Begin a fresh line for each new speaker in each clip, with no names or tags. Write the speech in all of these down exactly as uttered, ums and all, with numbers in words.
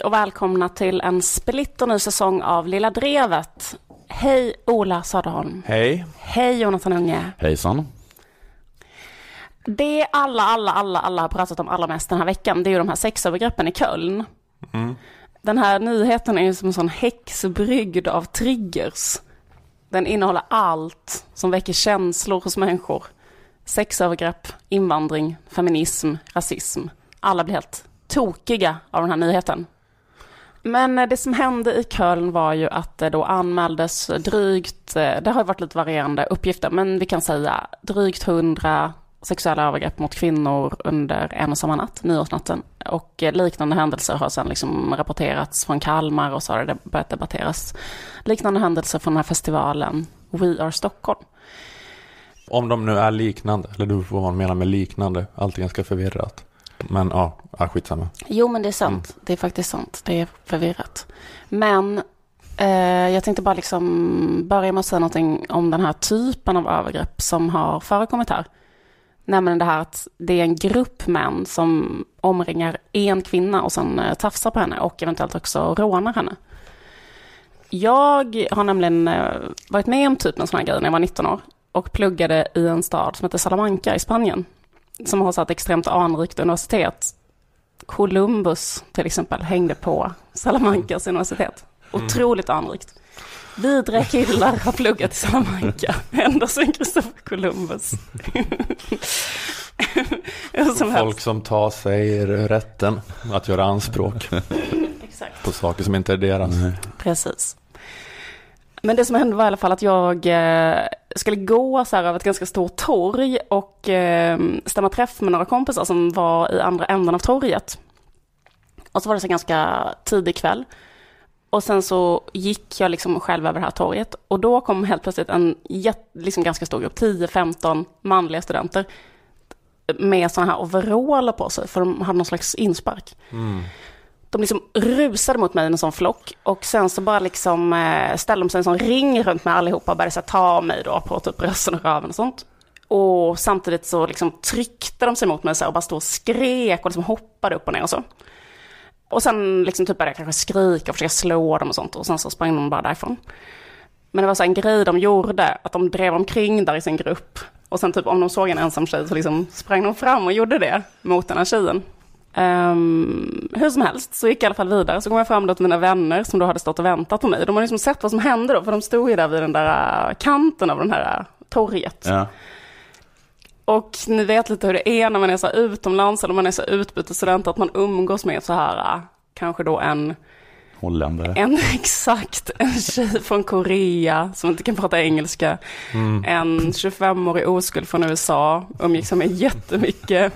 Hej och välkomna till en splitterny säsong av Lilla Drevet. Hej Ola Söderholm.
Hej.
Hej Jonathan Unge.
Hejsan.
Det alla, alla, alla, alla har pratat om allra mest den här veckan, det är ju de här sexövergreppen i Köln.
Mm.
Den här nyheten är ju som en sån häxbrygd av triggers. Den innehåller allt som väcker känslor hos människor. Sexövergrepp, invandring, feminism, rasism. Alla blir helt tokiga av den här nyheten. Men det som hände i Köln var ju att det då anmäldes drygt, det har varit lite varierande uppgifter, men vi kan säga drygt hundra sexuella övergrepp mot kvinnor under en och samma natt, nyårsnatten. Och liknande händelser har sedan liksom rapporterats från Kalmar och så har det börjat debatteras. Liknande händelser från den här festivalen We Are Stockholm.
Om de nu är liknande, eller du får vad man menar med liknande, allt är ganska förvirrat. Men ja, ja skitsamma.
Jo, men det är sant. Mm. Det är faktiskt sant. Det är förvirrat. Men eh, jag tänkte bara liksom börja med att säga någonting om den här typen av övergrepp som har förekommit här. Nämligen det här att det är en grupp män som omringar en kvinna och sen eh, tafsar på henne och eventuellt också rånar henne. Jag har nämligen eh, varit med om typ en sån här grej när jag var nitton år och pluggade i en stad som heter Salamanca i Spanien, som har så ett extremt anrikt universitet. Columbus till exempel hängde på Salamancas universitet. Otroligt anrikt. Vidre killar har pluggat i Salamanca ända sedan Christopher Columbus.
som Folk som tar sig rätten att göra anspråk
Exakt.
På saker som inte är deras.
Mm. Precis. Men det som hände var i alla fall att jag eh, skulle gå så här över ett ganska stort torg och eh, stämma träff med några kompisar som var i andra änden av torget. Och så var det så ganska tidig kväll. Och sen så gick jag liksom själv över det här torget. Och då kom helt plötsligt en jätt, liksom ganska stor grupp, tio femton manliga studenter med såna här overaller på sig, för de hade någon slags inspark. Mm. De liksom rusade mot mig i en sån flock och sen så bara liksom eh, ställde de sig en sån ring runt mig allihopa och började så här, ta mig då på typ rösten och röven och sånt. Och samtidigt så liksom tryckte de sig mot mig så här, och bara stod och skrek och liksom hoppade upp och ner och så. Och sen liksom typ började jag kanske skrika och försöka slå dem och sånt och sen så sprang de bara därifrån. Men det var så en grej de gjorde, att de drev omkring där i sin grupp och sen typ om de såg en ensam tjej så liksom sprang de fram och gjorde det mot den här tjejen. Um, hur som helst så gick jag i alla fall vidare. Så kom jag fram då till mina vänner som då hade stått och väntat på mig. De har liksom sett vad som hände då, för de stod ju där vid den där kanten av den här torget.
Ja.
Och ni vet lite hur det är när man är så utomlands eller man är så utbytesstudent, att man umgås med så här kanske då en
holländare.
En exakt en tjej från Korea som inte kan prata engelska. Mm. En tjugofemårig oskuld från U S A umgicks med jättemycket.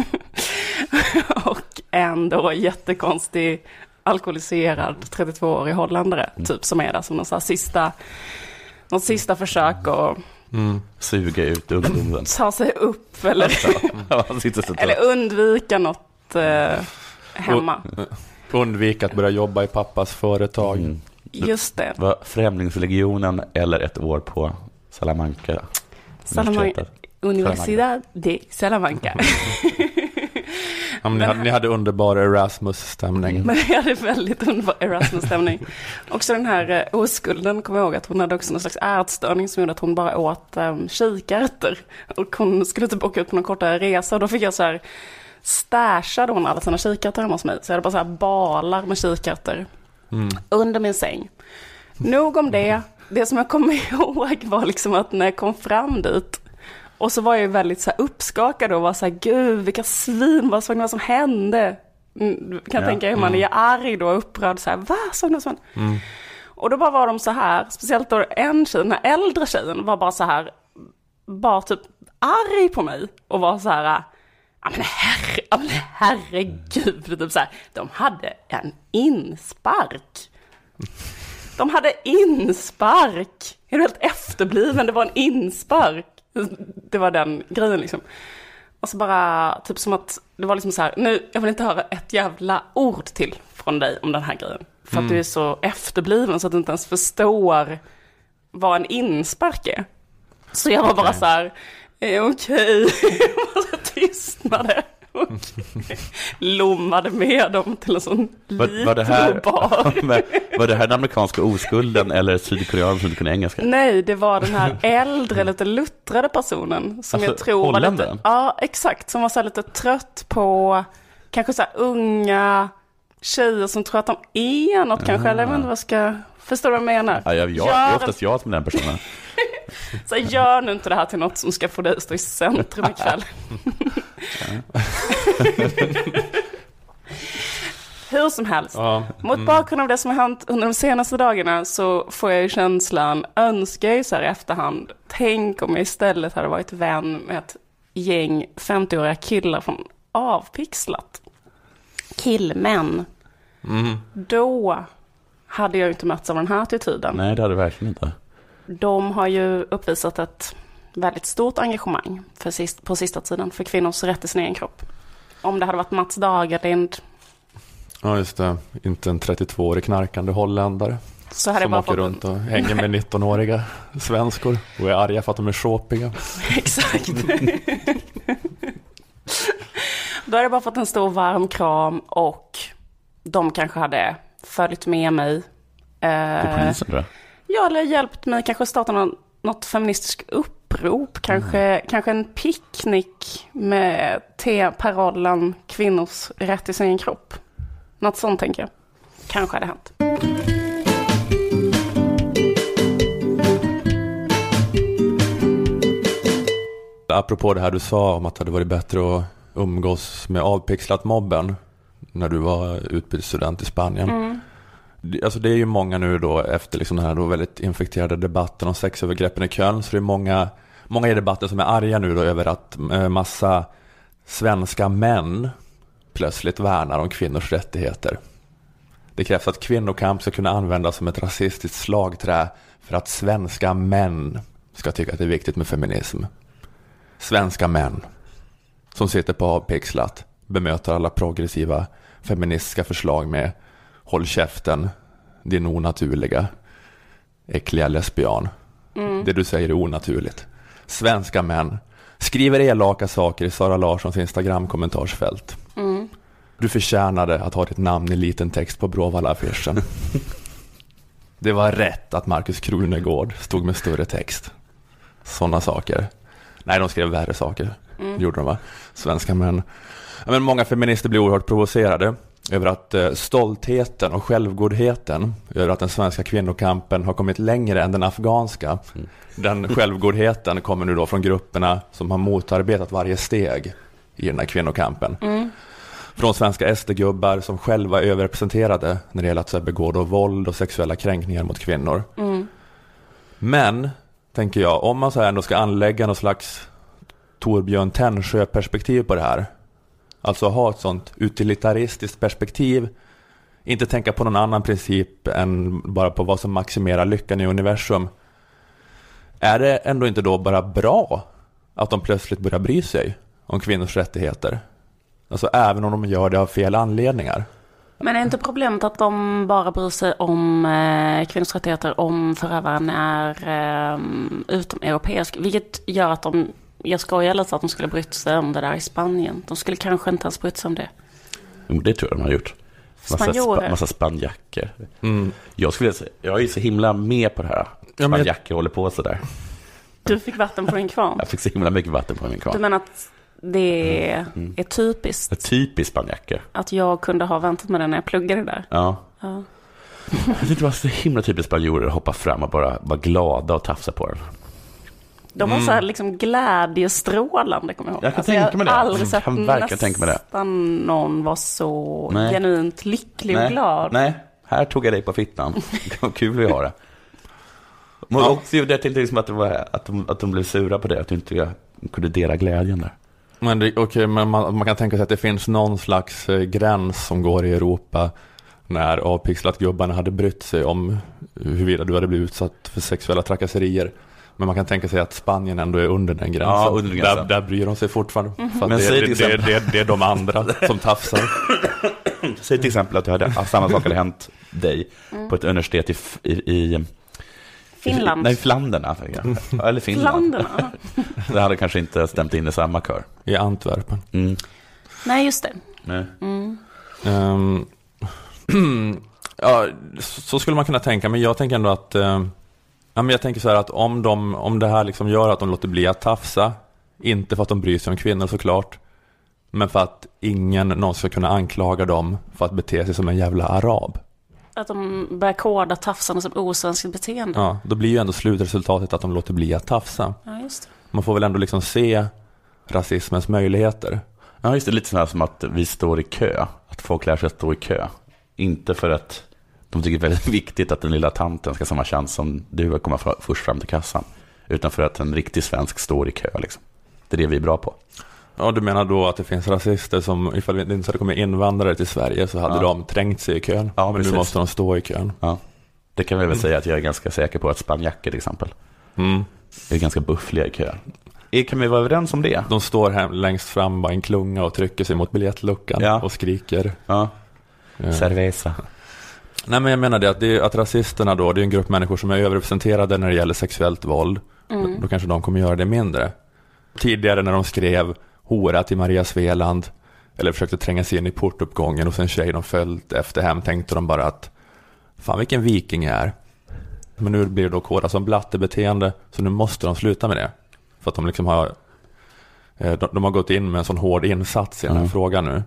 Och en då jättekonstig alkoholiserad trettiotvåårig holländare mm. typ, som är där som någon så här sista någon sista försök och
mm. suga ut ungdomen,
ta sig upp eller eller undvika något eh, hemma.
Undvika att börja jobba i pappas företag. Mm.
Just det.
Var Främlingslegionen eller ett år på Salamanca.
Salamanca. Universidad de Salamanca.
Ja, ni, hade, ni hade underbar Erasmus-stämning.
Men jag hade väldigt underbar Erasmus-stämning. Också den här uh, oskulden, kommer jag ihåg att hon hade också någon slags ätstörning som gjorde att hon bara åt um, kikärtor. Och hon skulle typ åka ut på någon kortare resa och då fick jag så här, stashade hon alla sina kikärtor hemma hos mig. Så jag hade bara så här balar med kikärtor mm. under min säng. Nog om det. Det som jag kommer ihåg var liksom att när jag kom fram dit och så var jag väldigt så här uppskakad och var så här, gud vilka svin, vad såg ni vad som hände? Mm, kan ja, tänka hur man mm. är arg då och upprörd så här, va? Såg ni sånt? Mm. Och då bara var de så här, speciellt då en tjej, den här äldre tjejen var bara så här, bara typ arg på mig och var så här, ja men, herre, ja, men herregud, typ så här, de hade en inspark. De hade inspark. Är du helt efterbliven? Det var en inspark. Det var den grejen liksom. Och så bara typ som att det var liksom så här, nu, jag vill inte höra ett jävla ord till från dig om den här grejen. För mm. att du är så efterbliven så att du inte ens förstår vad en inspark är. Så jag var bara okay. så här, eh, okej. Okay. Och så tystnade. lommade med dem till en sån
Var, var, det här,
bar.
var det här den amerikanska oskulden eller sydkorean som kunde engelska?
Nej, det var den här äldre, lite luttrade personen som
alltså,
jag tror var lite, ja, exakt, som var så här lite trött på kanske så här unga tjejer som tror att de är något, ah. kanske, eller jag vet inte vad ska, förstår du vad jag menar?
Ja, jag, jag, det är oftast jag som är den personen.
Så gör nu inte det här till något som ska få dig att stå i centrum ikväll. Hur som helst, ja. Mot bakgrund av det som har hänt under de senaste dagarna så får jag ju känslan, önskar jag så här i efterhand, tänk om jag istället hade varit vän med ett gäng femtioåriga killar från Avpixlat. Killmän. Mm. Då hade jag inte mötts av den här attityden.
Nej, det hade jag verkligen inte.
De har ju uppvisat ett väldigt stort engagemang för sist, på sista tiden för kvinnors rätt till sin egen kropp. Om det hade varit Mats Dagerlind.
Ja, just det. Inte en trettiotvåårig knarkande holländare.
Så hade
som
bara
åker runt och hänger med nittonåriga svenskor och är arga för att de är shopiga.
Exakt. Då hade jag bara fått en stor varm kram och de kanske hade följt med mig.
Till polisen då?
Ja, eller hjälpt mig kanske starta någon, något feministiskt upprop. Kanske, mm. kanske en picknick med te-parollen kvinnors rätt till sin kropp. Något sånt tänker jag. Kanske hade hänt.
Apropå det här du sa om att det hade varit bättre att umgås med Avpixlat mobben när du var utbytesstudent i Spanien. Mm. Alltså det är ju många nu då efter liksom den här då väldigt infekterade debatten om sexövergreppen i Köln, så det är många, många i debatten som är arga nu då över att massa svenska män plötsligt värnar om kvinnors rättigheter. Det krävs att kvinnokamp ska kunna användas som ett rasistiskt slagträ för att svenska män ska tycka att det är viktigt med feminism. Svenska män som sitter på Avpixlat bemöter alla progressiva feministiska förslag med håll käften, din onaturliga äckliga lesbian. Mm. Det du säger är onaturligt. Svenska män skriver elaka saker i Sara Larssons Instagram-kommentarsfält. Mm. Du förtjänade att ha ditt namn i liten text på Bråvalla-affischen. Det var rätt att Markus Krunegård stod med större text. Sådana saker. Nej, de skrev värre saker. Mm. Gjorde de, va? Svenska män. Ja, men många feminister blir oerhört provocerade över att eh, stoltheten och självgodheten över att den svenska kvinnokampen har kommit längre än den afghanska. Mm. Den självgodheten kommer nu då från grupperna som har motarbetat varje steg i den här kvinnokampen. Mm. Från svenska S D-gubbar som själva är överrepresenterade när det gäller att så här, begå då våld och sexuella kränkningar mot kvinnor. Mm. Men, tänker jag, om man så här ändå ska anlägga någon slags Torbjörn Tännsjö-perspektiv på det här, alltså ha ett sånt utilitaristiskt perspektiv, inte tänka på någon annan princip än bara på vad som maximerar lyckan i universum, är det ändå inte då bara bra att de plötsligt börjar bry sig om kvinnors rättigheter? Alltså även om de gör det av fel anledningar.
Men är inte problemet att de bara bryr sig om eh, kvinnors rättigheter om förövaren är eh, utomeuropeisk, vilket gör att de, jag skojar lite att de skulle brytt sig om det där i Spanien. De skulle kanske inte ens brytt sig om det.
Det tror jag de har gjort. Massa, spa, massa spanjacker. Mm. Jag skulle säga, jag är så himla med på det här. Spanjacker jag... håller på så där.
Du fick vatten på din kvarn.
Jag fick så himla mycket vatten på min kvarn.
Du menar att det mm. Mm. är typiskt?
Ett typiskt spanjacker.
Att jag kunde ha väntat med det när jag pluggade där.
Ja. ja. Jag tyckte det var så himla typiskt spanjorer att hoppa fram och bara vara glada och tafsa på den. De var mm. så här liksom glädjestrålande, kommer jag ihåg.
Jag kan alltså, tänka mig det.
Jag har aldrig sett
kan nästan tänka mig det.
någon var så
Nej.
genuint lycklig
Nej.
och glad.
Nej, här tog jag dig på fittan. Kul att göra. Men ja. också, jag tänkte liksom att, det var, att, de, att de blev sura på det, att du inte kunde dela glädjen där.
Men, det, okay, men man, man kan tänka sig att det finns någon slags eh, gräns som går i Europa när Avpixlat-gubbarna hade brytt sig om huruvida du hade blivit utsatt för sexuella trakasserier. Men man kan tänka sig att Spanien ändå är under den gränsen. Ja, under gränsen. Där, där bryr de sig fortfarande. Mm-hmm. För att Men det, det, exempel... det, det, det är de andra som tafsar.
Säg till exempel att, du hade, att samma sak hade hänt dig mm. på ett universitet i... i, i
Finland.
Nej, Flanderna. Eller Finland.
Flanderna.
Det hade kanske inte stämt in i samma kör.
I Antwerpen.
Mm.
Nej, just det.
Nej.
Mm.
Um, ja, så skulle man kunna tänka, men jag tänker ändå att uh, ja, men jag tänker så här att om, de, om det här liksom gör att de låter bli att tafsa, inte för att de bryr sig om kvinnor såklart, men för att ingen någon ska kunna anklaga dem för att bete sig som en jävla arab.
Att de börjar koda tafsarna som osvenskt beteende.
Ja, då blir ju ändå slutresultatet att de låter bli att tafsa.
Ja, just det.
Man får väl ändå liksom se rasismens möjligheter.
Ja, just det. Lite sådär som att vi står i kö. Att folk lär sig att stå i kö. Inte för att de tycker det är väldigt viktigt att den lilla tanten ska ha samma chans som du att komma först fram till kassan. Utan för att en riktig svensk står i kö liksom. Det är det vi är bra på.
Ja, du menar då att det finns rasister som, ifall det inte hade kommit invandrare till Sverige så hade ja. de trängt sig i kön. Ja, men precis. Nu måste de stå i kön.
Ja. Det kan vi väl mm. säga att jag är ganska säker på att spanjacker till exempel
mm.
är ganska buffliga i kö. Kan vi vara överens om det?
De står här längst fram bara en klunga och trycker sig mot biljettluckan ja. och skriker.
Ja. Ja. Cerveza.
Nej, men jag menar det att, det är, att rasisterna då, det är en grupp människor som är överrepresenterade när det gäller sexuellt våld. Mm. Då, då kanske de kommer göra det mindre. Tidigare när de skrev hora till Maria Sveland eller försökte tränga sig in i portuppgången och sen tjej de följt efter hem, tänkte de bara att fan vilken viking jag är. Men nu blir det då kodat som blattebeteende, så nu måste de sluta med det. För att de liksom har de, de har gått in med en sån hård insats i den här mm. frågan nu.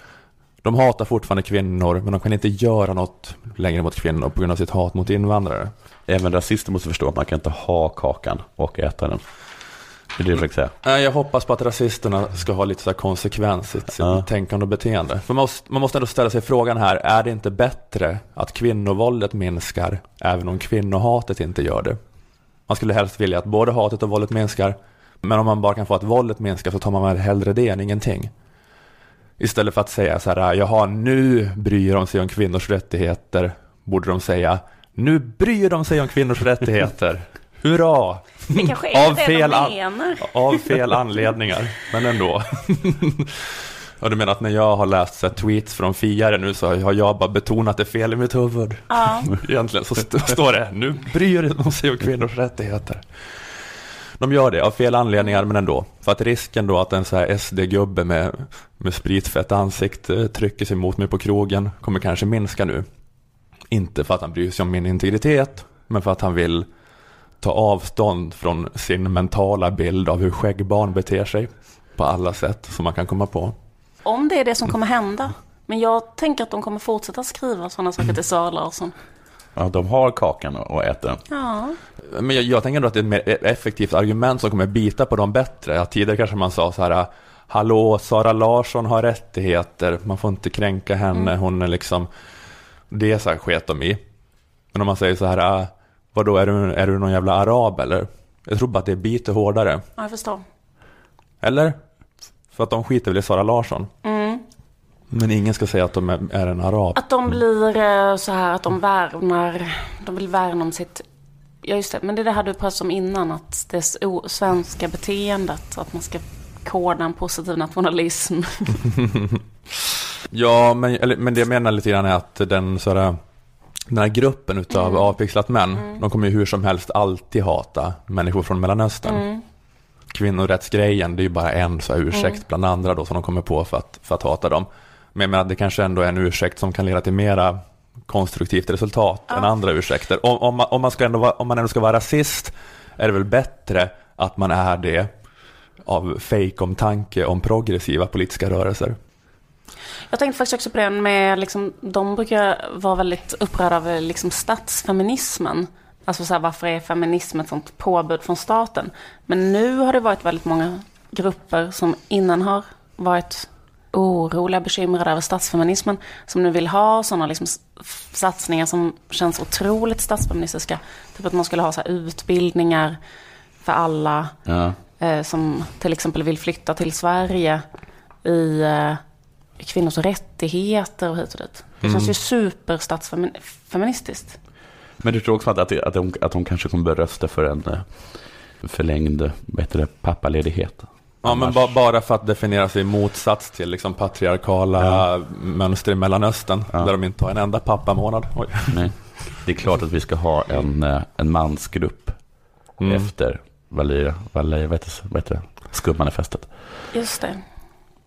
De hatar fortfarande kvinnor, men de kan inte göra något längre mot kvinnor på grund av sitt hat mot invandrare.
Även rasister måste förstå att man kan inte ha kakan och äta den. Det är det jag försöker säga.
Jag hoppas på att rasisterna ska ha lite så här konsekvens i sitt ja. tänkande och beteende. För man måste, man måste ändå ställa sig frågan här, är det inte bättre att kvinnovåldet minskar även om kvinnohatet inte gör det? Man skulle helst vilja att både hatet och våldet minskar, men om man bara kan få att våldet minskar så tar man väl hellre det än ingenting. Istället för att säga så här, jaha, nu bryr de sig om kvinnors rättigheter, borde de säga, nu bryr de sig om kvinnors rättigheter. Hurra!
Det kanske är
av
det
fel
de menar.
An- av fel anledningar, men ändå. Och du menar att när jag har läst så här, tweets från fiare nu så har jag bara betonat det fel i mitt huvud.
Ja.
Egentligen så st- står det, nu bryr de sig om kvinnors rättigheter. De gör det av fel anledningar, men ändå. För att risken då att en så här S D-gubbe med, med spritfett ansikte trycker sig mot mig på krogen kommer kanske minska nu. Inte för att han bryr sig om min integritet, men för att han vill ta avstånd från sin mentala bild av hur skäggbarn beter sig på alla sätt som man kan komma på.
Om det är det som kommer hända. Men jag tänker att de kommer fortsätta skriva sådana saker till Sara Larsson.
Ja, de har kakan och äter den.
Ja.
Men jag, jag tänker ändå att det är ett mer effektivt argument som kommer bita på dem bättre. Att tidigare kanske man sa så här, hallå, Sara Larsson har rättigheter, man får inte kränka henne, mm. hon är liksom, det är så här sket de i. Men om man säger så här, vadå, är du, är du någon jävla arab eller? Jag tror bara att det biter hårdare.
Ja, jag förstår.
Eller? För att de skiter väl i Sara Larsson.
Mm.
Men ingen ska säga att de är, är en arab.
Att de blir så här, att de värnar, de vill värna om sitt, ja just det, men det är det här du pratade om innan, att det är svenska beteendet, att man ska koda en positiv nationalism.
Ja, men, eller, men det jag menar lite grann är att den, så här, den här gruppen utav mm. avpixlat män, mm. de kommer ju hur som helst alltid hata människor från Mellanöstern. Mm. Kvinnorättsgrejen, det är ju bara en så här ursäkt mm. bland andra då som de kommer på för att, för att hata dem. Men jag menar, det kanske ändå är en ursäkt som kan leda till mera konstruktivt resultat ja. än andra ursäkter. Om, om, man, om, man ska ändå vara, om man ändå ska vara rasist är det väl bättre att man är det av fake-omtanke om progressiva politiska rörelser.
Jag tänkte faktiskt också på det med, liksom, de brukar vara väldigt upprörda över liksom, statsfeminismen. Alltså så här, varför är feminism ett sånt påbud från staten? Men nu har det varit väldigt många grupper som innan har varit oroliga, bekymrade över statsfeminismen, som nu vill ha sådana liksom satsningar som känns otroligt statsfeministiska. Typ att man skulle ha så här utbildningar för alla
ja.
eh, som till exempel vill flytta till Sverige i eh, kvinnors rättigheter och hit och dit. Det känns mm. ju super statsfeministiskt.
Men du tror också att, att, att, de, att de kanske kommer börja rösta för en förlängd bättre pappaledighet?
Ja, men ba- bara för att definiera sig i motsats till liksom patriarkala ja. mönster i Mellanöstern ja. där de inte har en enda pappamånad. Oj.
Nej. Det är klart att vi ska ha en, en mansgrupp mm. efter Valia, Valia, vet du, vet du, skuggmanifestet.
Just det.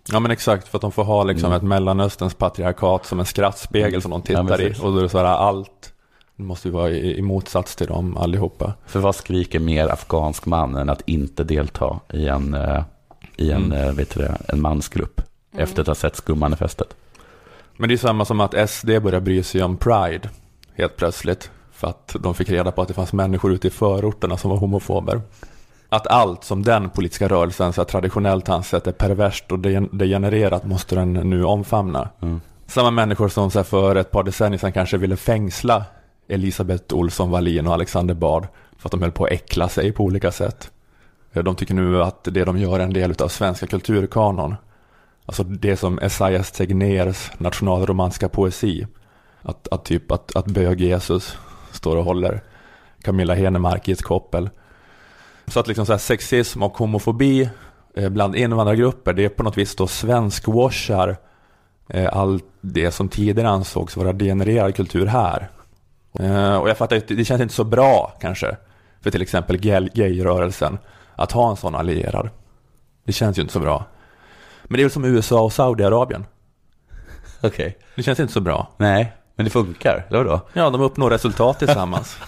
Ja men exakt, för att de får ha liksom mm. ett Mellanösterns patriarkat som en skrattspegel som de tittar ja, i. Och då är det så här, allt måste ju vara i, i motsats till dem allihopa.
För vad skriker mer afghansk man än att inte delta i en, uh, i en, mm. uh, vet du det, en mansgrupp mm. efter att ha sett skummanifestet?
Men det är samma som att S D börjar bry sig om Pride helt plötsligt. För att de fick reda på att det fanns människor ute i förorterna som var homofober. Att allt som den politiska rörelsen så traditionellt ansett är perverst och degenererat måste den nu omfamna. Mm. Samma människor som så för ett par decennier sedan kanske ville fängsla Elisabeth Olsson Wallin och Alexander Bard för att de höll på att äckla sig på olika sätt. De tycker nu att det de gör är en del av svenska kulturkanon. Alltså det som Esaias Tegnérs nationalromanska poesi. Att, att typ att, att bög Jesus står och håller Camilla Henemark i ett koppel. Så att liksom så här sexism och homofobi eh, bland invandrargrupper, det är på något vis då svensk-washar eh, allt det som tidigare ansågs vara degenererad kultur här. Eh, och jag fattar att det känns inte så bra kanske för till exempel gay-rörelsen att ha en sån allierad. Det känns ju inte så bra. Men det är väl som U S A och Saudiarabien.
Okej. Okay.
Det känns inte så bra.
Nej, men det funkar, eller då?
Ja, de uppnår resultat tillsammans.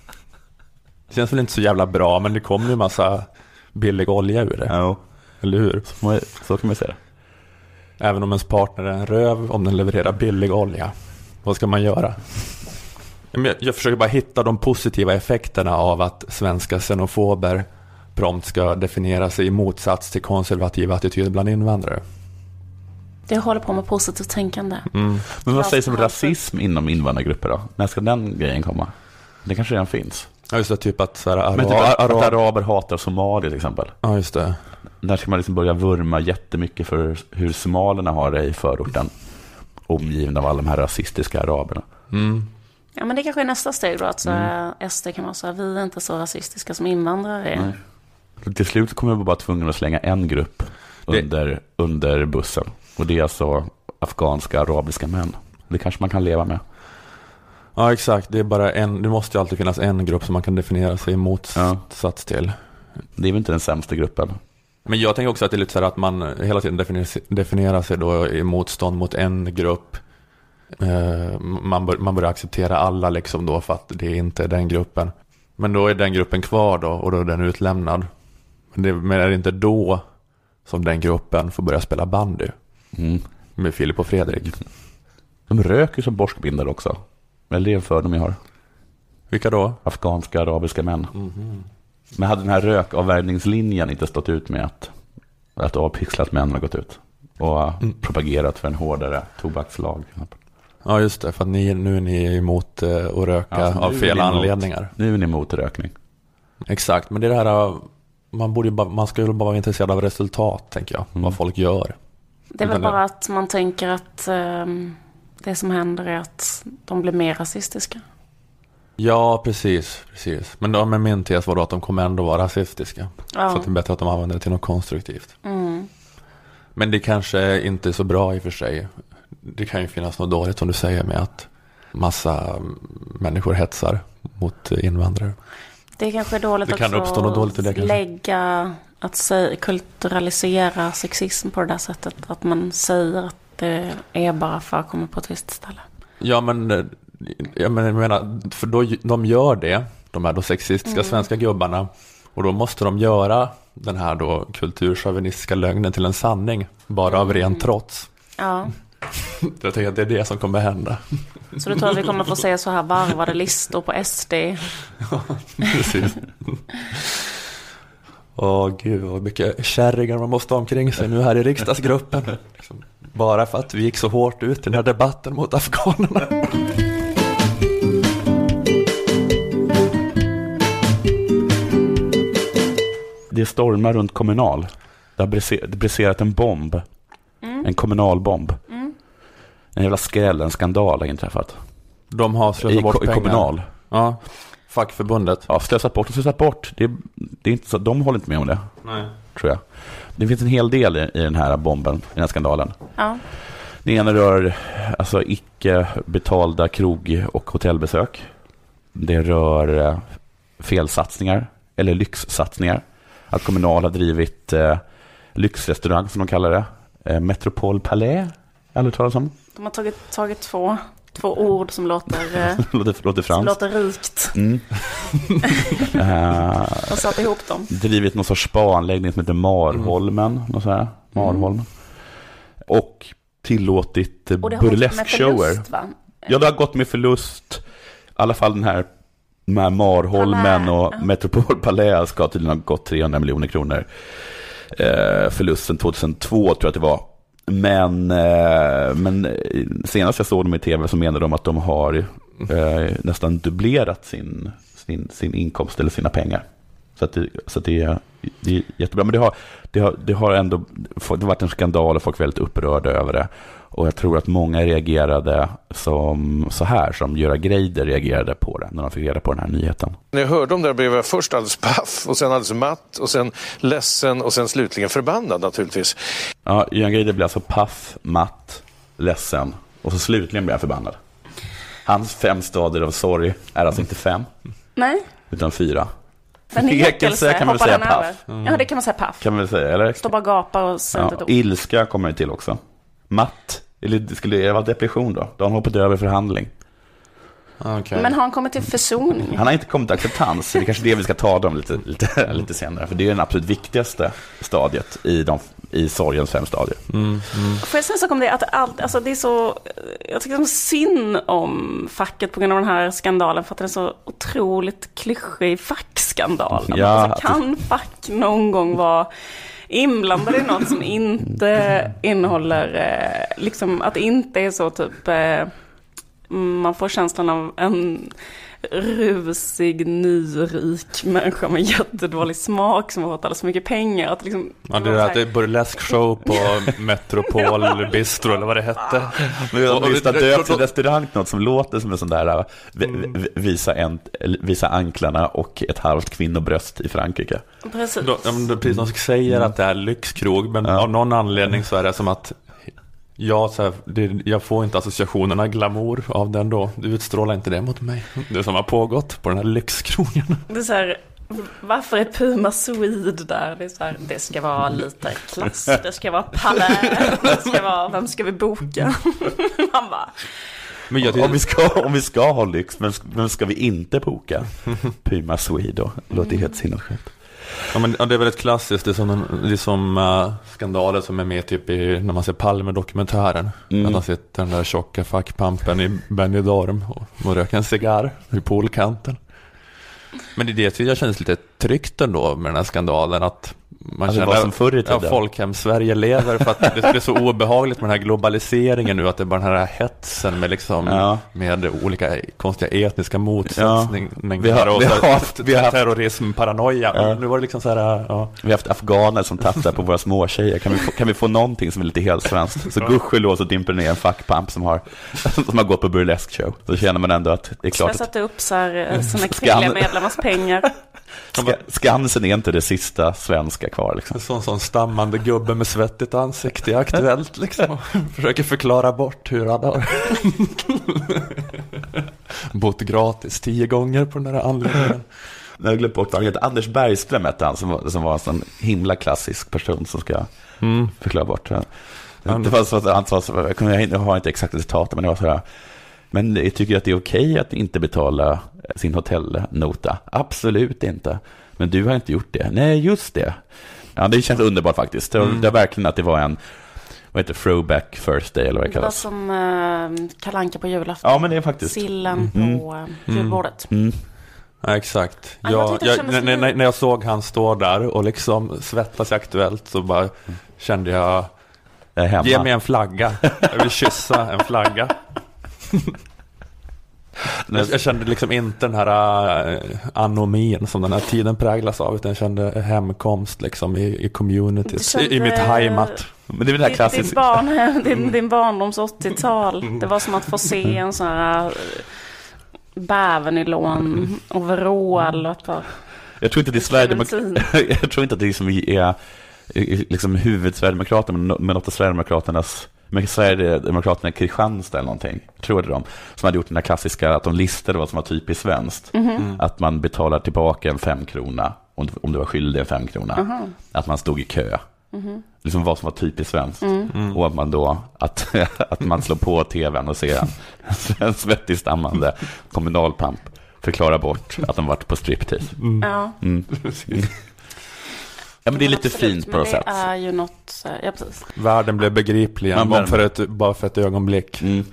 Det känns väl inte så jävla bra, men det kommer ju en massa billig olja ur det.
Ja.
Eller hur?
Så, så kan man säga.
Även om ens partner är en röv, om den levererar billig olja. Vad ska man göra? Jag, jag försöker bara hitta de positiva effekterna av att svenska xenofober prompt ska definiera sig i motsats till konservativa attityder bland invandrare.
Det håller på med positivt tänkande.
Mm. Men vad sägs om rasism inom invandrargrupper då? När ska den grejen komma? Det kanske redan finns.
Ja just det, typ att, så här, ara-
Men typ att, ara- att araber hatar somalier till exempel.
Ja just det.
Där ska man liksom börja vurma jättemycket för hur somalerna har det i förorten. Omgivna av alla de här rasistiska araberna.
Mm.
Ja men det kanske är nästa steg då. Att så, mm. S D kan vara så här, vi är inte så rasistiska som invandrare är.
Nej. Till slut kommer jag bara tvungen att slänga en grupp under, det... under bussen. Och det är alltså afghanska arabiska män. Det kanske man kan leva med.
Ja exakt, det är bara en, det måste ju alltid finnas en grupp som man kan definiera sig i motsats ja. till.
Det är väl inte den sämsta gruppen.
Men jag tänker också att det är lite så här att man hela tiden definierar, definierar sig då i motstånd mot en grupp. Eh, man, bör, man börjar acceptera alla liksom då för att det är inte den gruppen. Men då är den gruppen kvar då och då är den utlämnad. Men, det, men är det inte då som den gruppen får börja spela bandy mm. med Filip och Fredrik?
De röker som borskbindare också. Eller det är en fördom jag har.
Vilka då?
Afghanska, arabiska män.
Mm-hmm.
Men hade den här rökavvärjningslinjen inte stått ut med att, att avpixlat män har gått ut och mm. propagerat för en hårdare tobakslag?
Ja just det, för att ni, nu är ni emot uh, att röka alltså, av fel anledningar.
Emot, nu är ni emot rökning.
Exakt, men det är det här, man, borde bara, man ska ju bara vara intresserad av resultat tänker jag, mm. vad folk gör.
Det är väl bara att man tänker att um, det som händer är att de blir mer rasistiska.
Ja, precis, precis. Men då med min tes var då att de kommer ändå vara rasistiska. Ja. Så att det är bättre att de använder det till något konstruktivt.
Mm.
Men det kanske inte är så bra i och för sig. Det kan ju finnas något dåligt som du säger med att massa människor hetsar mot invandrare.
Det är kanske dåligt
det kan
också
uppstå något dåligt i det, kanske.
Lägga, att säga, kulturalisera sexism på det där sättet. Att man säger att det är bara för att komma på ett visst ställe.
Ja, men jag menar, för då, de gör det, de här då sexistiska mm. svenska gubbarna, och då måste de göra den här då kulturchauvinistiska lögnen till en sanning, bara mm. av ren trots.
Ja.
Jag tänker att det är det som kommer hända.
Så du tror att vi kommer få se så här varvade listor på S D?
Ja, precis. Åh gud, vad mycket kärringar man måste ha omkring sig nu här i riksdagsgruppen. Liksom, bara för att vi gick så hårt ut i den här debatten mot afghanerna.
Det stormar runt Kommunal. Det har briserat en bomb. Mm. En kommunalbomb. Mm. En jävla skräll, en skandal har inträffat.
De har slösat bort pengar.
I Kommunal.
Ja, fackförbundet.
Ja, slösat bort och slösat bort. Det, det är inte så, de håller inte med om det.
Nej.
Tror jag. Det finns en hel del i, i den här bomben, i den här skandalen.
Ja.
Det ena rör alltså icke betalda krog- och hotellbesök. Det rör eh, felsatsningar eller lyxsatsningar. Att Kommunal har drivit eh, lyxrestaurang som de kallar det Eh, Metropol Palais, aldrig talas om.
De har tagit, tagit två, två ord som låter, eh,
låter, låter
som låter rikt.
Mm. uh,
och satt ihop dem.
Drivit någon sorts spaanläggning som heter Marholmen. Mm. Något sådär. Marholm. Mm. Och tillåtit burleskshower. Ja, det har gått med förlust. I alla fall den här, de här Marholmen och uh. Metropol Palais ska tydligen ha gått trehundra miljoner kronor. Eh, förlusten tjugohundratvå tror jag att det var. Men, eh, men senast jag såg dem i tv så menade de att de har eh, nästan dubblerat sin, sin, sin inkomst eller sina pengar. Så, att det, så att det, är, det är jättebra. Men det har, det, har, det har ändå det har varit en skandal och folk är väldigt upprörda över det. Och jag tror att många reagerade som så här som Göra Greider reagerade på det när de fick reda på den här nyheten.
När jag hörde om det blev jag först alldeles paff och sen alldeles matt och sen ledsen och sen slutligen förbannad naturligtvis.
Ja, Göran Greider blev alltså paff, matt, ledsen och så slutligen blev jag förbannad. Hans fem stadier av sorg är alltså inte fem.
Nej.
Utan fyra.
Förnekelse kan man väl säga paff. Mm. Ja, det kan man säga paff.
Kan man väl säga, eller?
Stå bara gapa och säga
ja, ilska kommer det till också. Matt, eller det skulle det vara depression då? Då har han hoppat över förhandling.
Okay.
Men har han kommit till försoning?
Han har inte kommit till acceptans. Det är kanske det vi ska ta dem lite, lite, lite senare. För det är den absolut viktigaste stadiet i, de, i sorgens fem stadier.
Mm, mm.
Får jag säga så om det? Att allt, alltså det är så, jag tycker som synd om facket på grund av den här skandalen. För att det är så otroligt klyschig fackskandal.
Ja,
alltså, kan fack någon gång vara inblandade i något som inte innehåller, eh, liksom att det inte är så typ... Eh, man får känslan av en rusig, nyrik människa med jättedålig smak som har fått alldeles så mycket pengar. Att liksom,
ja, det är att det är burleskshow på Metropol Bistro eller vad det hette.
Men vi har just döpt till restaurang något som låter som en sån där visa, en, visa anklarna och ett halvt kvinnobröst i Frankrike.
Precis.
Då, precis, de säger att det är lyxkrog, men ja. Av någon anledning så är det som att ja, så här, det, jag får inte associationerna glamour av den då. Du utstrålar inte det mot mig. Det som har pågått på den här lyxkrogen.
Det är så här, varför är Puma Swede där? Det är så här, det ska vara lite klass. Det ska vara palais. Det ska vara, vem ska vi boka? Man bara...
Men jag, om, vi ska, om vi ska ha lyx, men, men ska vi inte boka Puma Swede då? Det låter helt sinnessjukt.
Ja, men det är väldigt klassiskt. Det är som, det är som uh, skandaler som är med typ i, när man ser Palme-dokumentären. Mm. Att man sitter den där tjocka fackpampen i Benidorm och, och röker en cigarr i poolkanten. Men det är det jag känns lite tryggt ändå med den här skandalen, att man
alltså,
känner
som förr i tiden.
Ja, folkhem Sverige lever, för att det är så obehagligt med den här globaliseringen nu, att det är bara den här hetsen med liksom ja. med olika konstiga etniska motsättningar
ja. vi har,
och
vi har haft, vi har haft
terrorism, paranoia. Ja. Nu var det liksom så här, ja.
Vi har haft afghaner som tafsar på våra små tjejer. Kan vi få, kan vi få någonting som är lite helt svenskt? Så gudskelov så dimper ner en fackpamp som har som har gått på burlesque show. Så känner man ändå att det är klart.
Jag sätter upp så här, såna kvinnliga medlemmars pengar.
Ska, Skansen är inte det sista svenska kvar liksom.
En sån, sån stammande gubbe med svettigt ansikte är aktuellt liksom. Försöker förklara bort hur han har bott gratis tio gånger på den här anledningen.
Jag har glömt bort vad han heter. Anders Bergström hette han, som var, som var en sån himla klassisk person som ska mm. förklara bort det. Det var så att han sa, jag har inte exakt citat, men det var så här: men jag tycker att det är okej att inte betala sin hotellnota. Absolut inte. Men du har inte gjort det. Nej, just det. Ja, det känns underbart faktiskt. Det var, mm. det var verkligen att det var en, vad heter throwback first day eller vad det kallas.
Det var som uh, Kalle Anka på julafton.
Ja, men det är faktiskt.
Sillen mm. på uh, julbordet.
Mm. Mm.
Ja, exakt. Jag, jag, jag, när, när, när jag såg han stå där och liksom svettas i Aktuellt, så bara kände jag, jag ge mig en flagga. Jag vill kyssa en flagga. Jag, jag kände liksom inte den här uh, anomin som den här tiden präglas av, utan jag kände hemkomst liksom i, i communities, kände, i, i mitt heimat.
Men det är det här klassiska.
Din, barn, din, din barndoms åttiotal. Det var som att få se en sån här bävernylon overall.
Jag tror inte det är Sverigedemokraterna. Jag tror inte att det är som vi är liksom huvudsverigedemokraterna, men något av Sverigedemokraternas, men Sverigedemokraterna i Kristianstad eller någonting, tror jag det de, som hade gjort den här klassiska, att de listade vad som var typiskt svenskt. Mm-hmm. Att man betalar tillbaka en fem krona om, om du var skyldig en fem krona. Mm-hmm. Att man stod i kö.
Mm.
Liksom vad som var typiskt svenskt.
Mm.
Mm.
Och att man då att, att man slår på tvn och ser en svettig stammande kommunalpamp förklara bort att de varit på striptease.
Mm.
Ja.
Mm. Ja, men det är lite
Absolut,
fint på något sätt.
det är ju något, ja precis.
Världen blev begriplig igen, bara för ett, bara för ett ögonblick.
Mm.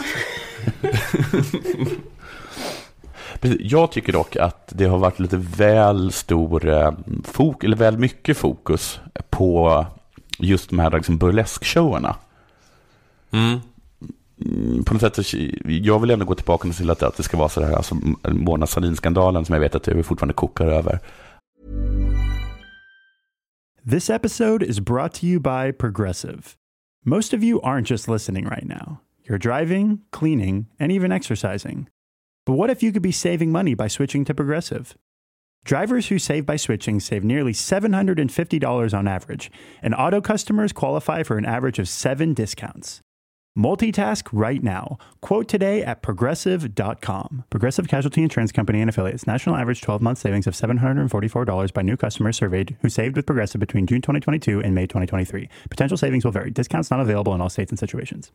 Jag tycker dock att det har varit lite väl stor fok- eller väl mycket fokus på just de här liksom burleskshowerna.
Mm.
På något sätt så, jag vill ändå gå tillbaka till att, att det ska vara så här, alltså Mona Sahlin-skandalen som jag vet att vi fortfarande kokar över.
This episode is brought to you by Progressive. Most of you aren't just listening right now. You're driving, cleaning, and even exercising. But what if you could be saving money by switching to Progressive? Drivers who save by switching save nearly seven hundred fifty dollars on average, and auto customers qualify for an average of seven discounts. Multitask right now. Quote today at progressive dot com. Progressive Casualty Insurance Company and Affiliates. National average twelve-month savings of seven hundred forty-four dollars by new customers surveyed who saved with Progressive between June twenty twenty-two and May twenty twenty-three. Potential savings will vary. Discounts not available in all states and situations.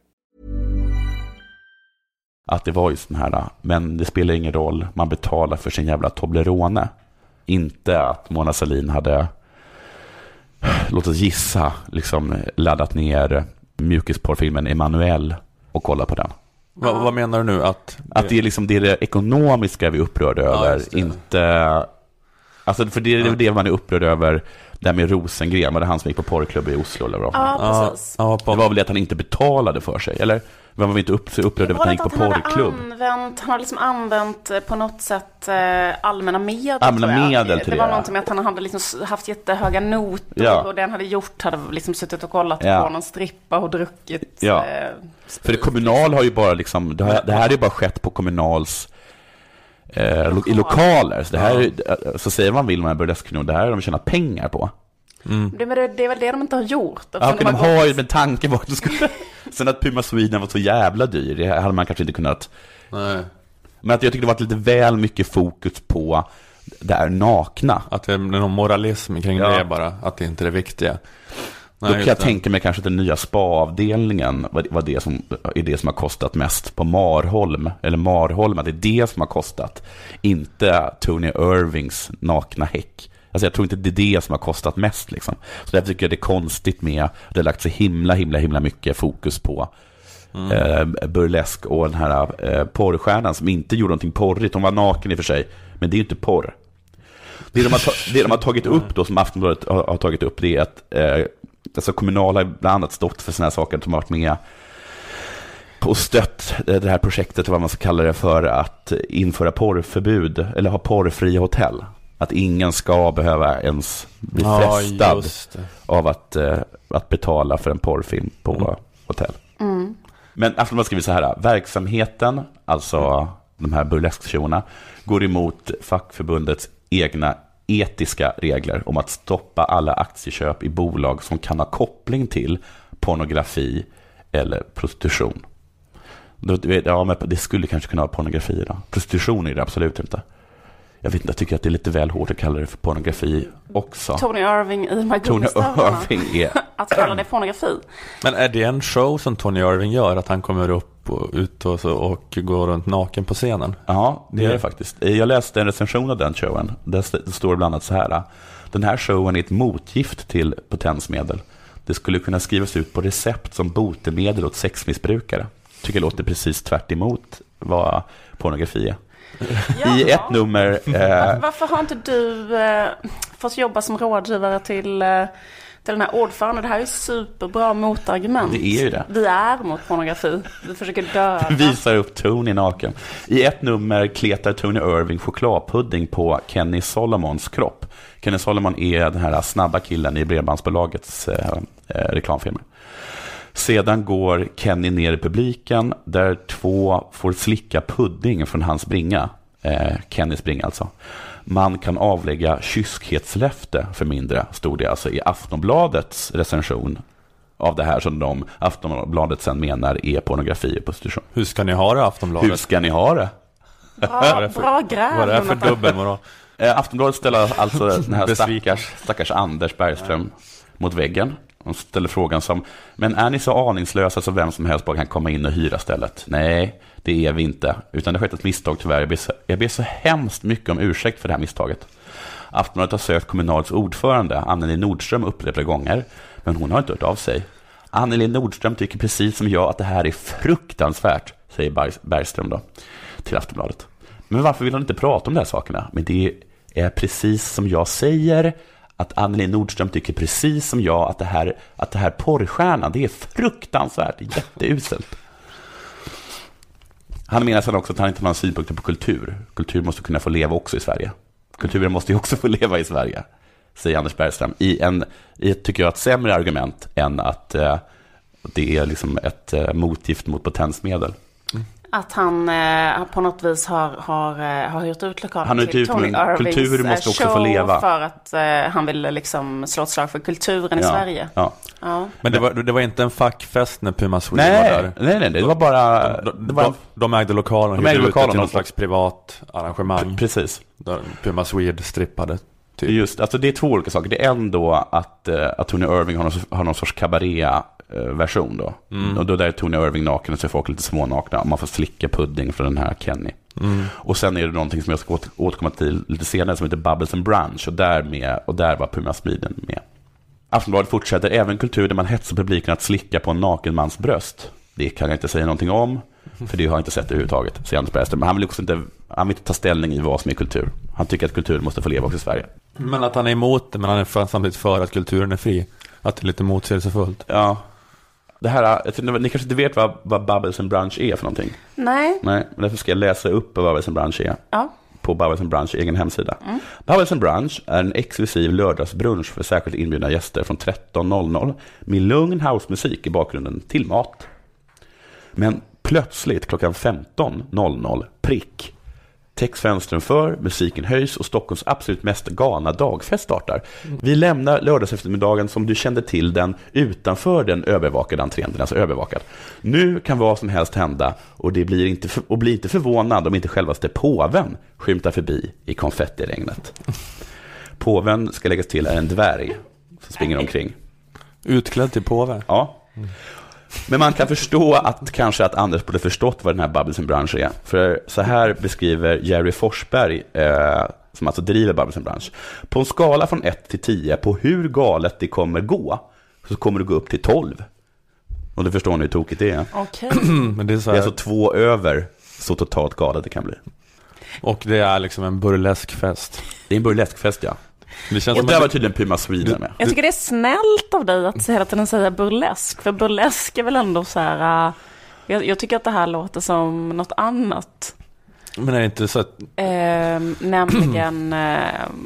Att det var just den här, men det spelar ingen roll, man betalar för sin jävla Toblerone. Inte att Mona Sahlin hade, låt oss gissa, liksom laddat ner mjukisporrfilmen Emanuel och kolla på den.
Va, vad menar du nu? Att det,
att det är liksom det, är det ekonomiska vi är upprörda
ja,
över, inte... Alltså för det är ja. det man är upprörd över, där med Rosengren, var det han som gick på porrklubb i Oslo eller vad?
Ja, precis.
Ja,
det var väl att han inte betalade för sig, eller? Man var inte upp, upprörd över att han gick på porrklubb.
Använt, han har liksom använt på något sätt eh, allmänna medel.
Allmänna medel till
det. Det var
det.
någonting med att han hade liksom haft jättehöga notor
ja.
och det han hade gjort hade liksom suttit och kollat
ja.
på någon strippa och druckit.
Ja.
Eh,
för det kommunal har ju bara liksom, det här, det här är ju bara skett på kommunals eh, lo, i lokaler. Så det här ja. så säger man vill man burlesknor, det här har de tjänat pengar på.
Mm. Det, det, det är väl det de inte har gjort.
Ja, de, de har ju med tanke på att de skulle... Sen att Puma Sweden var så jävla dyr, det hade man kanske inte kunnat.
Nej.
Men att jag tycker det var lite väl mycket fokus på det är nakna.
Att det är någon moralism kring
ja.
det bara, att det inte är det viktiga.
Nej, Då kan jag tänka mig kanske att den nya spa-avdelningen var, var det som, är det som har kostat mest på Marholm, eller Marholm, att det är det som har kostat, inte Tony Irvings nakna häck. Alltså jag tror inte det är det som har kostat mest liksom. Så därför tycker jag det är konstigt med att det har lagt så himla, himla, himla mycket fokus på mm. eh, burlesk och den här eh, porrstjärnan som inte gjorde någonting porrigt. Hon var naken i och för sig, men det är ju inte porr. Det de har, ta- det de har tagit upp då, som Aftonbladet har, har tagit upp, det är att eh, alltså Kommunal har bland annat stått för såna här saker som har varit med och stött det här projektet, vad man ska kalla det, för att införa porrförbud eller ha porrfria hotell. Att ingen ska behöva ens bli frestad ja, av att, eh, att betala för en porrfilm på mm. hotell.
Mm.
Men Aftonbladet skriver så här: verksamheten, alltså de här burlesktjourerna, går emot fackförbundets egna etiska regler om att stoppa alla aktieköp i bolag som kan ha koppling till pornografi eller prostitution. Ja, men det skulle kanske kunna vara pornografi då. Prostitution är det absolut inte. Jag vet inte, jag tycker att det är lite väl hårt att kalla det för pornografi också.
Tony Irving i My
Tony Irving är...
att kalla det pornografi.
Men är det en show som Tony Irving gör, att han kommer upp och ut och, så, och går runt naken på scenen?
Ja, det är det faktiskt. Jag läste en recension av den showen. Där står det bland annat så här: den här showen är ett motgift till potensmedel. Det skulle kunna skrivas ut på recept som botemedel åt sexmissbrukare. Tycker jag låter precis tvärt emot vad pornografi är.
Ja.
I ett nummer... Eh...
Varför har inte du eh, fått jobba som rådgivare till, eh, till den här ordföranden? Det här är superbra motargument.
Det är ju det.
Vi är mot pornografi. Vi försöker döda.
Visar upp Tony naken. I ett nummer kletar Tony Irving chokladpudding på Kenny Solomons kropp. Kenny Solomon är den här snabba killen i Bredbandsbolagets eh, eh, reklamfilmer. Sedan går Kenny ner i publiken där två får slicka pudding från hans bringa. Eh, Kennys bringa alltså. Man kan avlägga kyskhetslöfte för mindre, stod det alltså i Aftonbladets recension av det här som de Aftonbladet sen menar är pornografi och prostitution.
Hur ska ni ha det, Aftonbladet?
Hur ska ni ha det?
Bra, bra gräv.
Vad är det för dubbelmoral?
Eh, Aftonbladet ställer alltså den här stackars, stackars Anders Bergström mot väggen. De ställer frågan som, men är ni så aningslösa så vem som helst bara kan komma in och hyra stället? Nej, det är vi inte. Utan det har skett ett misstag tyvärr. Jag ber så, jag ber så hemskt mycket om ursäkt för det här misstaget. Aftonbladet har sökt kommunalets ordförande, Anneli Nordström, upprepade gånger. Men hon har inte hört av sig. Anneli Nordström tycker precis som jag att det här är fruktansvärt, säger Bergström då till Aftonbladet. Men varför vill hon inte prata om de här sakerna? Men det är precis som jag säger, att Anneli Nordström tycker precis som jag att det här, att det här porrstjärnan, det är fruktansvärt, jätteuselt. Han menar sedan också att han inte har några synpunkter på kultur. Kultur måste kunna få leva också i Sverige. Kulturen måste ju också få leva i Sverige, säger Anders Bergström. I en, i ett, tycker jag, ett sämre argument än att eh, det är liksom ett eh, motgift mot potensmedel.
Mm. Att han eh, på något vis har, har, har hyrt ut lokalen
han
till
ut,
Tony Irvings
kultur måste också få leva.
För att eh, han ville liksom slå ett slag för kulturen
ja,
i Sverige.
Ja.
Ja.
Men det var, det var inte en fackfest när Puma Sweden
nej,
var där?
Nej, nej, det var bara...
De, de,
det var,
de, de ägde lokalen och
de ägde lokalen
till något slags privat arrangemang.
Precis.
Där Puma Sweden strippade. Typ.
Just, alltså det är två olika saker. Det är ändå att, att Tony Irving har någon, har någon sorts cabaret-version då. Mm. Och då där är Tony Irving naken och så är folk lite smånakna. Man får slicka pudding från den här Kenny. Mm. Och sen är det någonting som jag ska återkomma till lite senare som heter Bubbles and Brunch. Och där, med, och där var Puma Sweden med. Aftonbladet fortsätter, även kultur där man hetsar publiken att slicka på en naken mans bröst. Det kan jag inte säga någonting om, för det har jag inte sett överhuvudtaget, säger Anders Bergström. Men han vill också inte, han vill inte ta ställning i vad som är kultur. Han tycker att kultur måste få leva också i Sverige.
Men att han är emot det, men han är för, samtidigt för att kulturen är fri. Att det är lite motsägelsefullt.
Ja. Det här, jag tror, ni kanske inte vet vad, vad Bubbles and Brunch är för någonting?
Nej.
Nej, men därför ska jag läsa upp vad Bubbles and Brunch är.
Ja.
På Bubbles and Brunch egen hemsida. Mm. Bubbles and Brunch är en exklusiv lördagsbrunch för särskilt inbjudna gäster från tretton noll noll med lugn housemusik i bakgrunden till mat. Men plötsligt klockan femton noll noll prick täcks fönstren för, musiken höjs och Stockholms absolut mest galna dagfest startar. Mm. Vi lämnar lördagseftermiddagen som du kände till den utanför den övervakade entrén, den alltså övervakad. Nu kan vad som helst hända och det blir inte för, och blir inte förvånad om inte självaste påven skymtar förbi i konfettiregnet. Påven, ska läggas till, är en dvärg som springer omkring.
Utklädd till påve?
Ja. Mm. Men man kan förstå att kanske att Anders borde förstått vad den här Bubbles and Brunch är. För så här beskriver Jerry Forsberg, eh, som alltså driver Bubbles and Brunch. På en skala från ett till tio på hur galet det kommer gå, så kommer det gå upp till tolv. Och det förstår ni hur tokigt det är.
Okay.
Men det är så här...
det är alltså två över så totalt galet det kan bli.
Och det är liksom en burleskfest.
Det är en burleskfest, ja.
Det känns
och
som
där
att...
var tydligen Puma Sweden med.
Jag tycker det är snällt av dig att hela tiden säga burlesk. För burlesk är väl ändå så här... Uh, jag, jag tycker att det här låter som något annat.
Men är det inte så att...
Eh, nämligen eh,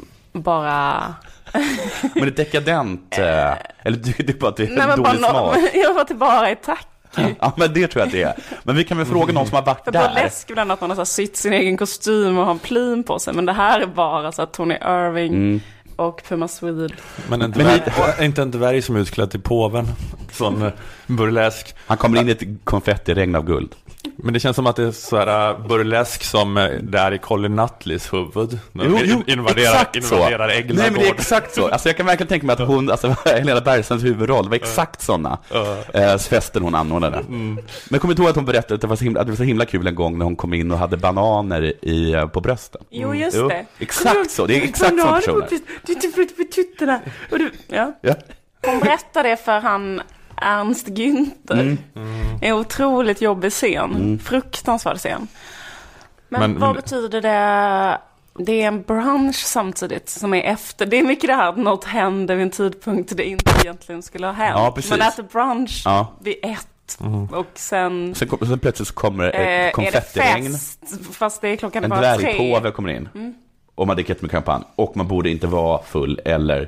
bara...
men det är dekadent. Eh, eller du, det är bara att det är
nej,
dålig
bara
smak.
No, jag var tillbaka i tack.
Ja, men det tror jag att det är. Men vi kan väl fråga någon som har varit
för
där.
För burlesk är att man har så sytt sin egen kostym och har en plin på sig. Men det här är bara så att Tony Irving... Mm. Och Puma Sweden.
Men en dvärg, men inte en dvärg som är utklädd till påven. Sån burlesk.
Han kommer in i ett konfettiregn av guld.
Men det känns som att det är så här burlesk som det är i Colin Nutleys huvud.
Jo, jo,
invaderar,
exakt
invaderar
så.
Ägglagård.
Nej, men det är exakt så. Alltså jag kan verkligen tänka mig att hon, alltså Helena Bergströms huvudroll var exakt sådana uh. festen hon anordnade. Mm. Men kommer du ihåg att hon berättade att det var så himla, att det var så himla kul en gång när hon kom in och hade bananer i, på brösten.
Jo, just
jo,
det.
Exakt så. Det är exakt sådana personer.
Du tycker på tuttarna. Och du, ja. ja. Hon berättade det för han Ernst Günther. Mm. Mm. En otroligt jobbig scen. Mm. Fruktansvärd scen. Men, men vad men... betyder det? Det är en brunch samtidigt som är efter. Det är mycket det här att något händer vid en tidpunkt det inte egentligen skulle ha hänt.
Ja, precis.
Man äter brunch
ja.
vid ett. Mm. Och sen...
Sen, kom, sen plötsligt så kommer ett eh, konfettiregn.
Är det fest, fast det är klockan
en
bara tre.
En dvärgpåve kommer in. Mm. Och man dricker med kampanj. Och man borde inte vara full eller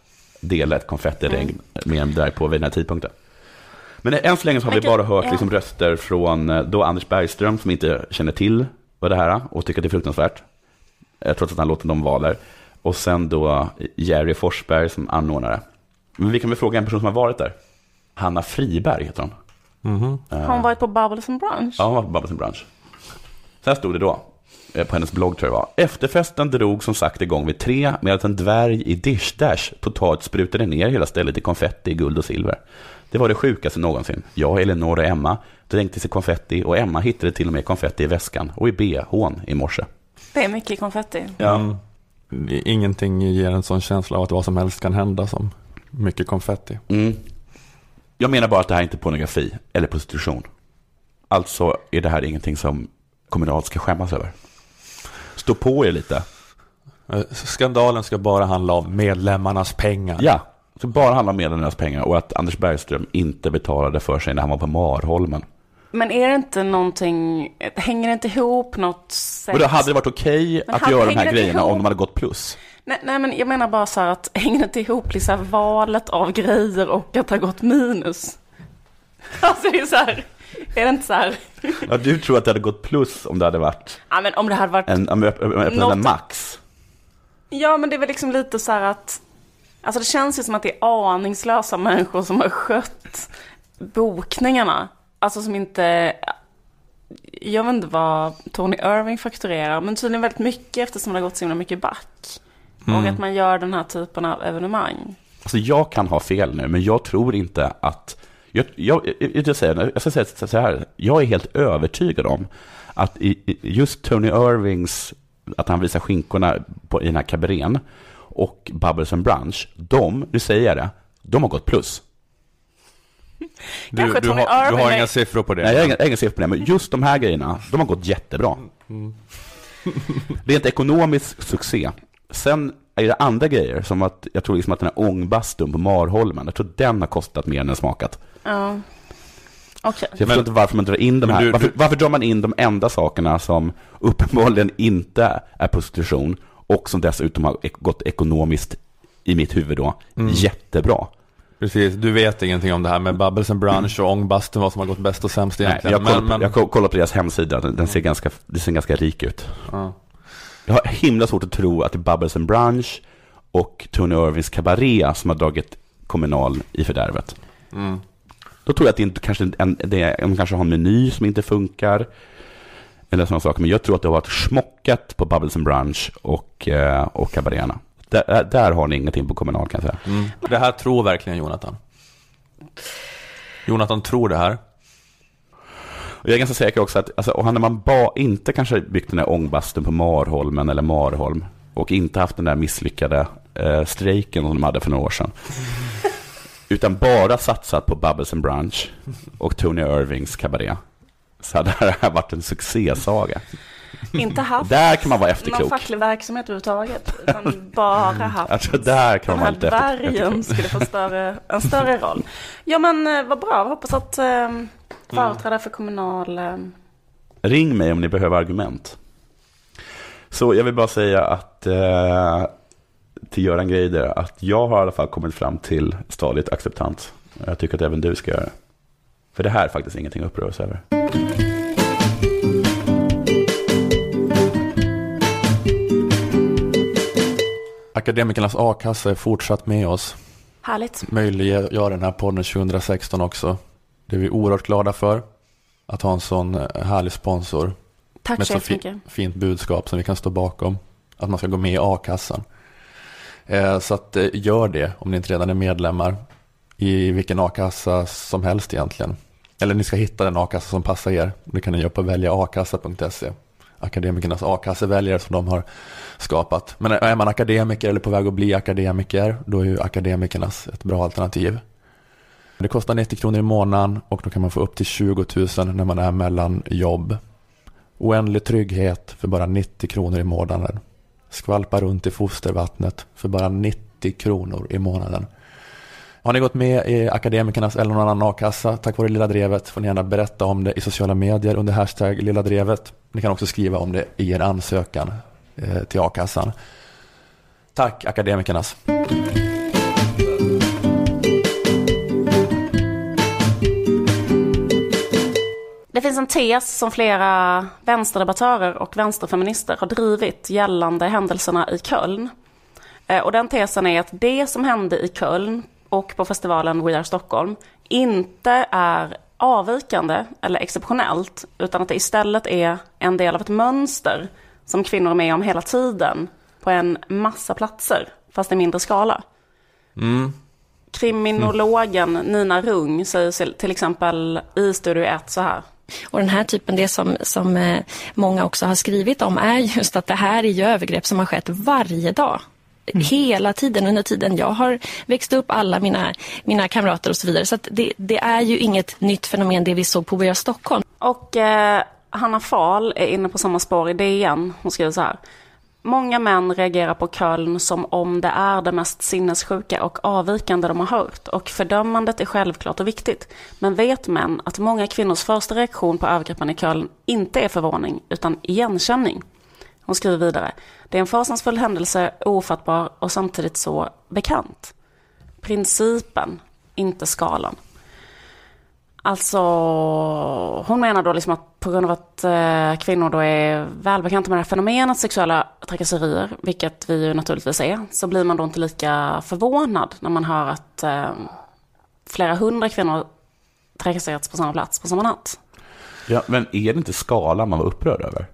dela ett konfettiregn mm. med en dvärgpåve vid den här tidpunkten. Men än så länge så har vi bara hört liksom röster från då Anders Bergström som inte känner till vad det här är och tycker att det är fruktansvärt. Trots att han låter dem vara där. Och sen då Jerry Forsberg som anordnare. Men vi kan väl fråga en person som har varit där. Hanna Friberg heter hon.
Mm-hmm.
Har hon varit på Bubbles and Brunch?
Ja, hon var på Bubbles and Brunch. Så här stod det då. på hennes blogg tror jag var. Efterfesten drog som sagt igång vid tre med att en dvärg i Dish Dash totalt sprutade ner hela stället i konfetti, guld och silver. Det var det sjukaste någonsin. Jag, Eleanor och Emma dränkte sig konfetti och Emma hittade till och med konfetti i väskan och i B H:n i morse.
Det är mycket konfetti.
Ja. Mm. Ingenting ger en sån känsla av att vad som helst kan hända som mycket konfetti.
Mm. Jag menar bara att det här är inte pornografi eller prostitution. Alltså är det här ingenting som kommunalt ska skämmas över. Stå på er lite.
Skandalen ska bara handla om medlemmarnas pengar.
Ja, det ska bara handla om medlemmarnas pengar och att Anders Bergström inte betalade för sig när han var på Marholmen.
Men är det inte någonting, hänger det inte ihop något sätt?
Och då hade det varit okej okay att göra de här grejerna ihop? Om de hade gått plus.
Nej, nej, men jag menar bara så här att hänger det inte ihop liksom valet av grejer och att ha gått minus? Alltså det är så här, är det inte så här?
Ja, du tror att det hade gått plus om det hade varit
ja, men om det hade varit
en, en, en, en max.
Ja, men det är väl liksom lite så här att alltså det känns ju som att det är aningslösa människor som har skött bokningarna. Alltså som inte, jag vet inte vad Tony Irving fakturerar, men tydligen väldigt mycket eftersom det har gått så himla mycket back. Mm. Och att man gör den här typen av evenemang.
Alltså jag kan ha fel nu, men jag tror inte att, jag, jag, jag, jag, säger, jag ska säga så här, jag är helt övertygad om att i, just Tony Irvings, att han visar skinkorna på, i den här kabarén och Bubbles and Brunch, de, du säger det, de har gått plus.
Du, du, har, du har inga siffror på det?
Nej, jag har inga, inga siffror på det, men just de här grejerna, de har gått jättebra. Mm. Det är inte ekonomisk succé. Sen är det andra grejer, som att jag tror liksom att den här ångbastun på Marholmen, jag tror den har kostat mer än den smakat.
Ja. Okay.
Jag förstår inte varför man drar in de här. Du, varför, varför drar man in de enda sakerna som uppenbarligen inte är prostitution och som dessutom har gått ekonomiskt i mitt huvud då mm. jättebra.
Precis, du vet ingenting om det här med Bubbles and Brunch och ångbasten, vad som har gått bäst och sämst egentligen.
Nej, jag kollar men, på, men... koll på deras hemsida, den, den ser ganska, det ser ganska rik ut. Ja. Jag har himla svårt att tro att det är Bubbles and Brunch och Tony Irvings kabaré som har dragit kommunal i fördärvet. Mm. Då tror jag att det inte, kanske, en, det är, de kanske har en meny som inte funkar eller sådana saker, men jag tror att det har varit smockat på Bubbles and Brunch och, och kabaréerna. Där, där har ni ingenting på kommunal, kan jag säga.
Mm. Det här tror verkligen Jonathan. Jonathan tror det här.
Och jag är ganska säker också att alltså, och när man ba, inte kanske byggt den här ångbasten på Marholmen eller Marholm och inte haft den där misslyckade eh, strejken som de hade för några år sedan. Utan bara satsat på Bubbles and Brunch och Tony Irvings kabaré, så hade det här varit en succésaga.
Inte haft
där kan man vara efterklok.
Någon facklig verksamhet överhuvudtaget, utan bara haft
jag tror där kan man
den här dvärgen skulle få större, en större roll. Ja, men vad bra, jag hoppas att eh, företrädare för kommunal eh...
ring mig om ni behöver argument. Så jag vill bara säga att eh, till Göran Greider att jag har i alla fall kommit fram till stadigt acceptans. Jag tycker att även du ska göra det. För det här är faktiskt ingenting att uppröras över.
Akademikernas a-kassa är fortsatt med oss.
Härligt.
Möjliggör den här podden tjugohundrasexton också. Det är vi oerhört glada för. Att ha en sån härlig sponsor.
Tack
med
så
så fi- fint budskap som vi kan stå bakom. Att man ska gå med i a-kassan. Eh, så att eh, gör det om ni inte redan är medlemmar. I vilken a-kassa som helst egentligen. Eller ni ska hitta den a-kassa som passar er. Det kan ni göra på välja a kassa punkt se. Akademikernas a-kasseväljare som de har skapat. Men är man akademiker eller på väg att bli akademiker, då är ju akademikernas ett bra alternativ. Det kostar nittio kronor i månaden och då kan man få upp till tjugo tusen när man är mellan jobb. Oändlig trygghet för bara nittio kronor i månaden. Skvalpa runt i fostervattnet för bara nittio kronor i månaden. Har ni gått med i Akademikernas eller någon annan a-kassa tack vare Lilla Drevet, får ni gärna berätta om det i sociala medier under hashtag Lilla Drevet. Ni kan också skriva om det i er ansökan eh, till a-kassan. Tack Akademikernas.
Det finns en tes som flera vänsterdebattörer och vänsterfeminister har drivit gällande händelserna i Köln. Eh, och den tesen är att det som hände i Köln och på festivalen We Are Stockholm inte är avvikande eller exceptionellt, utan att det istället är en del av ett mönster som kvinnor är med om hela tiden på en massa platser, fast i mindre skala.
Mm.
Kriminologen mm. Nina Rung säger till exempel i Studio ett så här.
Och den här typen, det som, som många också har skrivit om, är just att det här är ju övergrepp som har skett varje dag. Mm. Hela tiden, under tiden jag har växt upp, alla mina, mina kamrater och så vidare. Så att det, det är ju inget nytt fenomen det vi såg på Börja Stockholm.
Och eh, Hanna Fahl är inne på samma spår i D N. Hon skriver så här. Många män reagerar på Köln som om det är det mest sinnessjuka och avvikande de har hört. Och fördömandet är självklart och viktigt. Men vet män att många kvinnors första reaktion på övergreppen i Köln inte är förvåning utan igenkänning. Hon skriver vidare. Det är en fasansfull händelse, ofattbar och samtidigt så bekant. Principen, inte skalan. Alltså, hon menar då liksom att på grund av att eh, kvinnor då är välbekanta med det här fenomenet sexuella trakasserier, vilket vi ju naturligtvis är, så blir man då inte lika förvånad när man hör att eh, flera hundra kvinnor trakasserats på samma plats på samma natt.
Ja, men är det inte skalan man var upprörd över?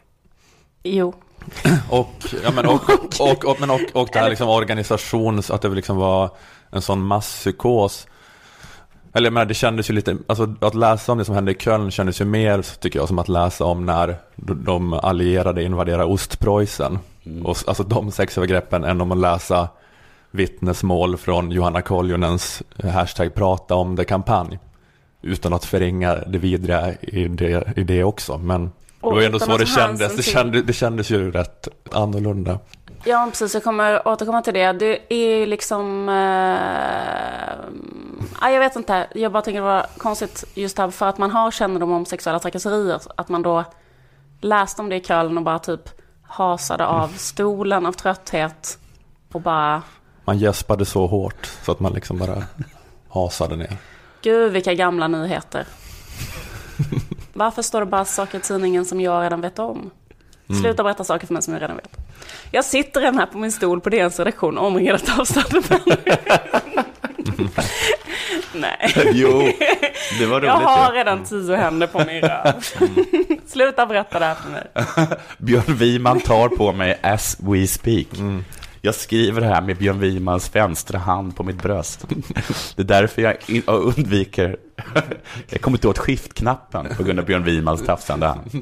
Jo.
Och, ja, men, och, och, och, men och, och det här liksom organisations, att det liksom var en sån masspsykos. Eller men det kändes ju lite, alltså att läsa om det som hände i Köln kändes ju mer, tycker jag, som att läsa om när de allierade invaderade Ostpreussen. Mm. Och, alltså de sexövergreppen, än om att läsa vittnesmål från Johanna Koljonens hashtag prata om det kampanj. Utan att förringa det vidriga i det, i det också. Men det var ju ändå så det kändes. Det kändes, det kändes ju rätt annorlunda.
Ja, precis. Jag kommer återkomma till det. Det är liksom... Eh, jag vet inte. Jag bara tänker det var konstigt just här för att man har kännedom om sexuella trakasserier. Att man då läste om det i Köln och bara typ hasade av stolen av trötthet. Och bara...
Man gäspade så hårt så att man liksom bara hasade ner.
Gud, vilka gamla nyheter. Varför står det bara saker i tidningen som jag redan vet om? Mm. Sluta berätta saker för mig som jag redan vet. Jag sitter redan här på min stol på D N:s redaktion omringat av stadsmän. Nej.
Jo, det var roligt.
Jag har redan tio händer på min röv. Mm. Sluta berätta det här för mig.
Björn Wiman tar på mig as we speak. Mm. Jag skriver det här med Björn Wimans vänstra hand på mitt bröst. Det är därför jag undviker... Jag kommer inte åt skiftknappen på grund av Björn Wimans tafsande hand.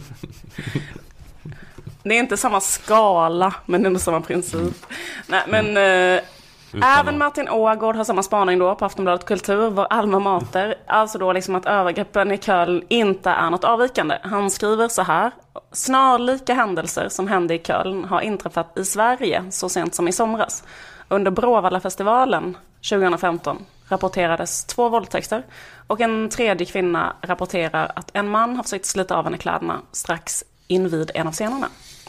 Det är inte samma skala, men det är ändå samma princip. Nej, men eh, även Martin Ågård har samma spaning då på Aftonbladet Kultur, vår alma mater. Alltså då liksom att övergreppen i Köln inte är något avvikande. Han skriver så här. Snarlika händelser som hände i Köln har inträffat i Sverige så sent som i somras. Under Bråvallafestivalen tjugohundrafemton rapporterades två våldtäkter och en tredje kvinna rapporterar att en man har försökt slita av henne kläderna strax invid en av scenerna.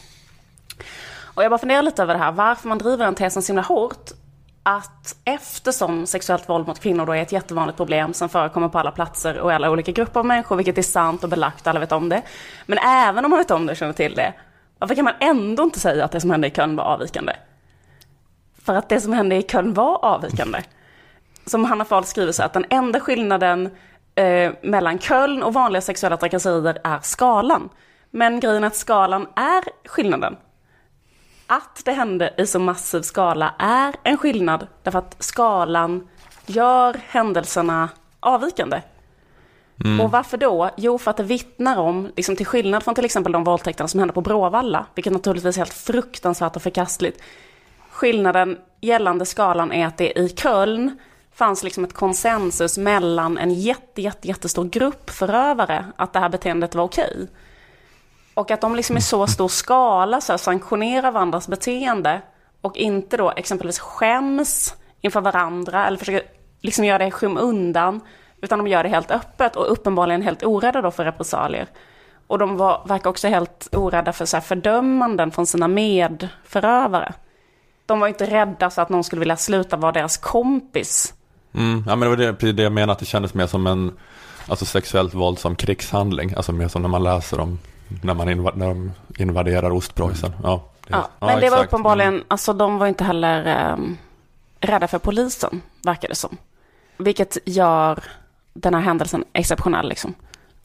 Och jag bara funderar lite över det här, varför man driver den tesen så himla hårt, att eftersom sexuellt våld mot kvinnor då är ett jättevanligt problem som förekommer på alla platser och i alla olika grupper av människor, vilket är sant och belagt, alla vet om det. Men även om man vet om det och känner till det, varför kan man ändå inte säga att det som hände i Köln var avvikande? För att det som hände i Köln var avvikande. Som Hanna Fahl skriver så att den enda skillnaden eh, mellan Köln och vanliga sexuella trakasserier är skalan. Men grejen är att skalan är skillnaden. Att det hände i så massiv skala är en skillnad därför att skalan gör händelserna avvikande. Mm. Och varför då? Jo, för att det vittnar om, liksom till skillnad från till exempel de våldtäkterna som hände på Bråvalla, vilket naturligtvis är helt fruktansvärt och förkastligt. Skillnaden gällande skalan är att det i Köln fanns liksom ett konsensus mellan en jätte, jätte, jättestor grupp förövare att det här beteendet var okej. Och att de liksom i så stor skala så här, sanktionerar varandras beteende och inte då exempelvis skäms inför varandra eller försöker liksom göra det skymundan, utan de gör det helt öppet och uppenbarligen helt orädda då för repressalier. Och de var, verkar också helt orädda för så här, fördömanden från sina medförövare. De var inte rädda så att någon skulle vilja sluta vara deras kompis.
Mm, ja, men det var det, precis det jag menade, att det kändes mer som en alltså sexuellt våld som krigshandling. Alltså mer som när man läser om när, man inv- när de invaderar Ostpreussen. Ja, det,
ja,
ja,
men det
exakt.
var uppenbarligen, mm. alltså de var inte heller um, rädda för polisen, verkar det som. Vilket gör den här händelsen exceptionell liksom.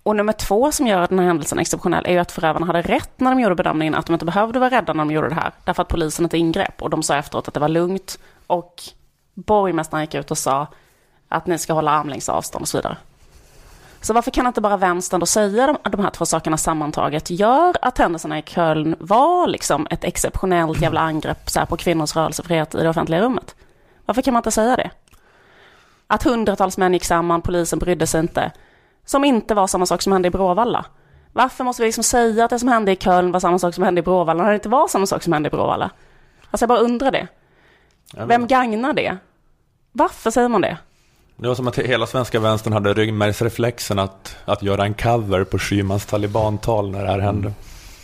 Och nummer två som gör den här händelsen exceptionell är ju att förövarna hade rätt när de gjorde bedömningen att de inte behövde vara rädda när de gjorde det här. Därför att polisen inte ingrep och de sa efteråt att det var lugnt. Och borgmästaren gick ut och sa att ni ska hålla armlängds avstånd och så vidare. Så varför kan inte bara vänstern då säga de, de här två sakerna sammantaget gör att händelserna i Köln var liksom ett exceptionellt jävla angrepp så här, på kvinnors rörelsefrihet i det offentliga rummet? Varför kan man inte säga det? Att hundratals män gick samman, polisen brydde sig inte. Som inte var samma sak som hände i Bråvalla. Varför måste vi liksom säga att det som hände i Köln var samma sak som hände i Bråvalla när det inte var samma sak som hände i Bråvalla? Alltså jag bara undrar det. Vem gagnar det? Varför säger man det?
Det var som att hela svenska vänstern hade ryggmärgsreflexen att, att göra en cover på Schymans talibantal när det här hände.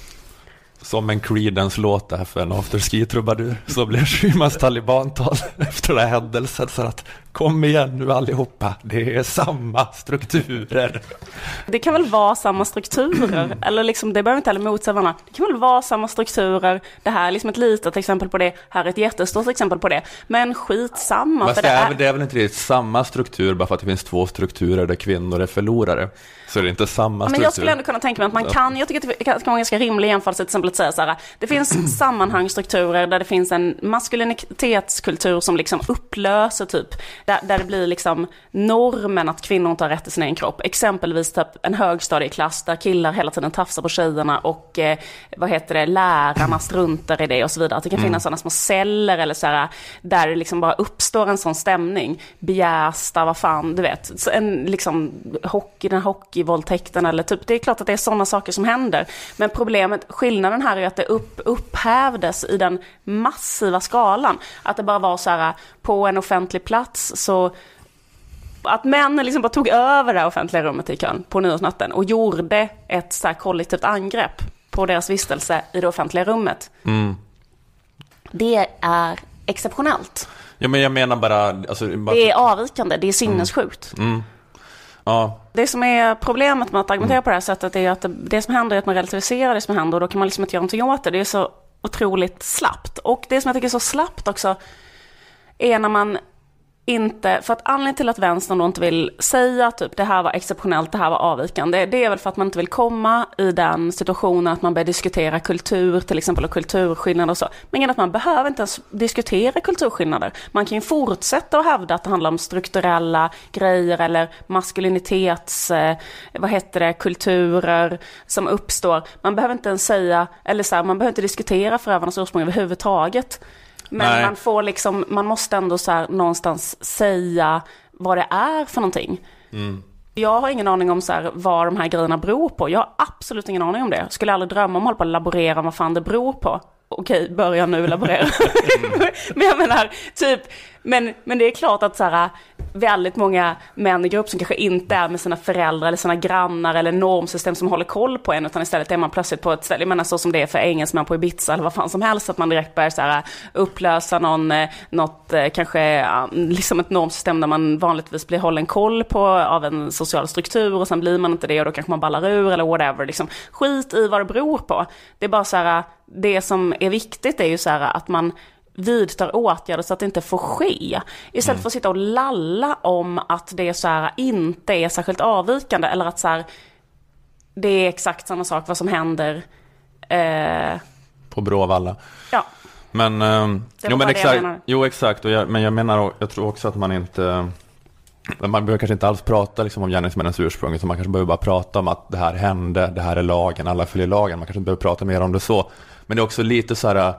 Som en Creedence-låt där för en afterski-trubadur. Så blev Schymans talibantal efter den här händelsen. Så att kom igen nu allihopa, det är samma strukturer.
Det kan väl vara samma strukturer, eller liksom, det behöver inte heller motsäga varandra. Det kan väl vara samma strukturer. Det här är liksom ett litet exempel på det, här är ett jättestort exempel på det. Men skitsamma.
Men
för
det,
det,
är,
är...
det är väl inte det samma struktur bara för att det finns två strukturer där kvinnor är förlorare. Så det är inte samma struktur.
Men jag skulle ändå kunna tänka mig att man kan, jag tycker att det kan vara en ganska rimlig jämförelse till exempel att säga så här, det finns sammanhangsstrukturer där det finns en maskulinitetskultur som liksom upplöser typ, där, där det blir liksom normen att kvinnor inte har rätt till sin egen kropp. Exempelvis typ en högstadieklass där killar hela tiden tafsar på tjejerna och eh, vad heter det, lärarna struntar i det och så vidare. Att det kan finnas mm. sådana små celler eller så här, där det liksom bara uppstår en sån stämning. Bjästa, vad fan, du vet. Så en liksom hockey, den hockey våldtäkten eller typ, det är klart att det är sådana saker som händer. Men problemet, skillnaden här är att det upp, upphävdes i den massiva skalan. Att det bara var så här på en offentlig plats så att män liksom bara tog över det offentliga rummet i Köln på nyårsnatten och gjorde ett så här kollektivt angrepp på deras vistelse i det offentliga rummet.
Mm.
Det är exceptionellt.
Ja, men jag menar bara, alltså, bara...
Det är avvikande, det är sinnessjukt.
Mm. Mm. Ja.
Det som är problemet med att argumentera mm. på det här sättet är att det, det som händer är att man relativiserar det som händer och då kan man liksom inte göra någonting åt det. Det är så otroligt slappt. Och det som jag tycker är så slappt också är när man inte, för att anledningen till att vänstern då inte vill säga typ det här var exceptionellt, det här var avvikande, det är väl för att man inte vill komma i den situationen att man börjar diskutera kultur till exempel och kulturskillnader och så. Men att man behöver inte ens diskutera kulturskillnader. Man kan ju fortsätta att hävda att det handlar om strukturella grejer eller maskulinitets, eh, vad heter det, kulturer som uppstår. Man behöver inte ens säga, eller så här, man behöver inte diskutera förövarnas ursprung överhuvudtaget. Men Nej. man får liksom, man måste ändå så här någonstans säga vad det är för någonting. Mm. Jag har ingen aning om så här vad de här grejerna beror på. Jag har absolut ingen aning om det. Jag skulle aldrig drömma om att hålla på att laborera vad fan det beror på. Okej, börja nu laborera. Mm. Men jag menar, typ, men, men det är klart att så här, väldigt många män i grupp som kanske inte är med sina föräldrar eller sina grannar eller normsystem som håller koll på en, utan istället är man plötsligt på ett ställe, jag menar så som det är för engelsmän på Ibiza eller vad fan som helst, att man direkt börjar så här, upplösa någon, något, kanske liksom ett normsystem där man vanligtvis blir hållen koll på av en social struktur och sen blir man inte det och då kanske man ballar ur eller whatever, liksom. Skit i vad det beror på. Det är bara så här, det som är viktigt är ju så här att man vidtar åtgärder så att det inte får ske. Istället mm. för att sitta och lalla om att det är så här, inte är särskilt avvikande eller att så här, det är exakt samma sak vad som händer eh...
på Bråvalla.
Ja.
Men, eh, jo, men exakt, jo exakt och jag, men jag menar, jag tror också att man inte man behöver kanske inte alls prata liksom om gärningsmännens ursprung, utan man kanske behöver bara prata om att det här hände, det här är lagen, alla följer lagen. Man kanske inte behöver prata mer om det så. Men det är också lite så här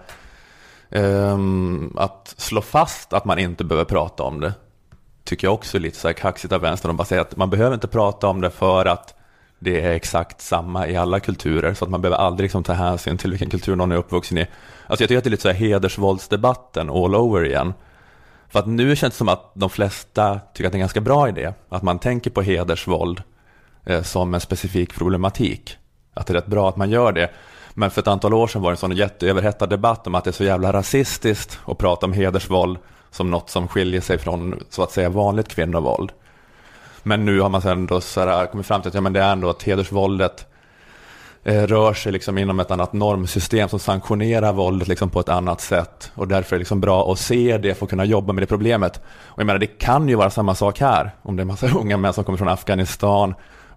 um, att slå fast att man inte behöver prata om det. Tycker jag också är lite så här kaxigt av vänstern. De bara säger att man behöver inte prata om det för att det är exakt samma i alla kulturer. Så att man behöver aldrig liksom ta hänsyn till vilken kultur någon är uppvuxen i. Alltså jag tycker att det är lite så här hedersvåldsdebatten all over igen. För att nu känns det som att de flesta tycker att det är en ganska bra idé. Att man tänker på hedersvåld eh, som en specifik problematik. Att det är rätt bra att man gör det. Men för ett antal år sedan var det en sån jätteöverhettad debatt om att det är så jävla rasistiskt att prata om hedersvåld som något som skiljer sig från så att säga vanligt kvinnovåld. Men nu har man sedan då så här kommit fram till att ja, men det är ändå att hedersvåldet eh, rör sig liksom inom ett annat normsystem som sanktionerar våldet liksom på ett annat sätt. Och därför är det liksom bra att se det för att kunna jobba med det problemet. Och jag menar, det kan ju vara samma sak här. Om det är en massa unga män som kommer från Afghanistan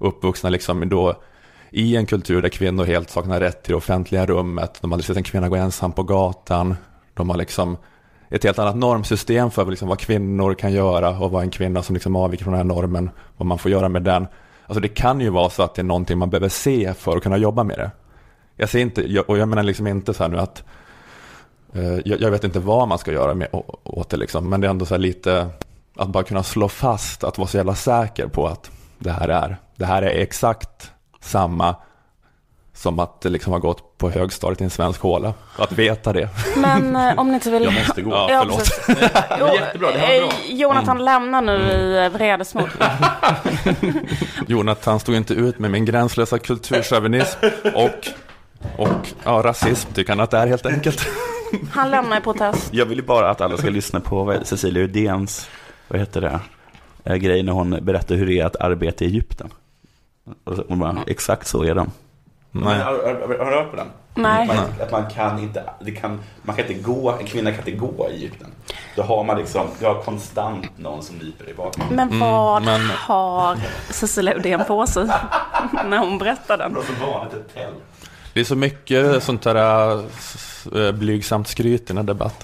uppvuxna liksom då i en kultur där kvinnor helt saknar rätt till det offentliga rummet. De har aldrig sett en kvinna gå ensam på gatan. De har liksom ett helt annat normsystem för liksom vad kvinnor kan göra och vad en kvinna som liksom avviker från den här normen, vad man får göra med den. Alltså det kan ju vara så att det är någonting man behöver se för att kunna jobba med det. Jag ser inte, och jag menar liksom inte så här nu att eh, jag, jag vet inte vad man ska göra med åt det liksom, men det är ändå så här lite att bara kunna slå fast, att vara så jävla säker på att det här är, det här är exakt samma som att det liksom har gått på högstadiet i en svensk håla. Att veta det.
Men eh, om ni inte vill...
Jag måste gå.
Ja,
Ja,
förlåt.
precis. Jo,
Jättebra, det var bra.
eh, Jonathan mm. lämnar nu i vredesmod.
Jonathan stod inte ut med min gränslösa kulturchauvinism och, och ja, rasism, tycker han att det är helt enkelt.
Han lämnar i protest.
Jag vill ju bara att alla ska lyssna på vad Cecilia Udéns, vad heter det, äh, grej när hon berättar hur det är att arbeta i Egypten. Och så, hon bara, exakt så är de.
Nej.
Har, har, har du hört på den?
Nej.
Man, att man kan inte, det kan, man kan inte gå, en kvinna kan inte gå i Egypten. Då har man liksom, du har konstant någon som nyper i bakom.
Men vad
Mm, men-
har Cecilia Udén på sig när hon berättar den?
Det är så vanligt ett tält.
Det är så mycket sånt där äh, blygsamt skryt i den här debatten.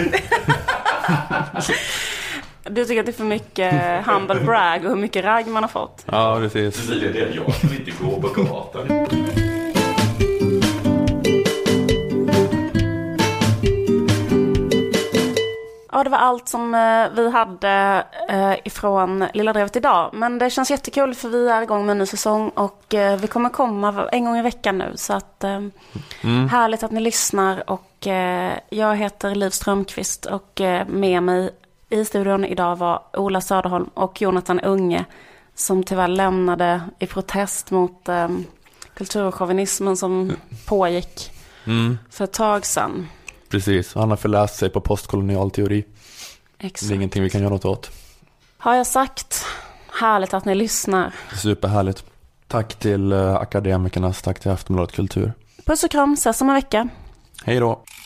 Du tycker att det är för mycket humble brag och hur mycket ragg man har fått?
Ja, precis.
Cecilia, det är jag som inte går på gatan.
Ja, det var allt som eh, vi hade eh, ifrån Lilla Drevet idag. Men det känns jättekul för vi är igång med en ny säsong och eh, vi kommer komma en gång i veckan nu. Så att eh,
Mm.
härligt att ni lyssnar och eh, jag heter Liv Strömqvist och eh, med mig i studion idag var Ola Söderholm och Jonathan Unge som tyvärr lämnade i protest mot eh, kulturchauvinismen som pågick
Mm,
för ett tag sedan.
precis. Han har förläst sig på postkolonial teori. Det
Exakt.
är ingenting vi kan göra något åt.
Har jag sagt? Härligt att ni lyssnar.
Superhärligt. Tack till uh, akademikernas, tack till Aftonbladet Kultur.
Puss och kram, ses om en vecka.
Hej då.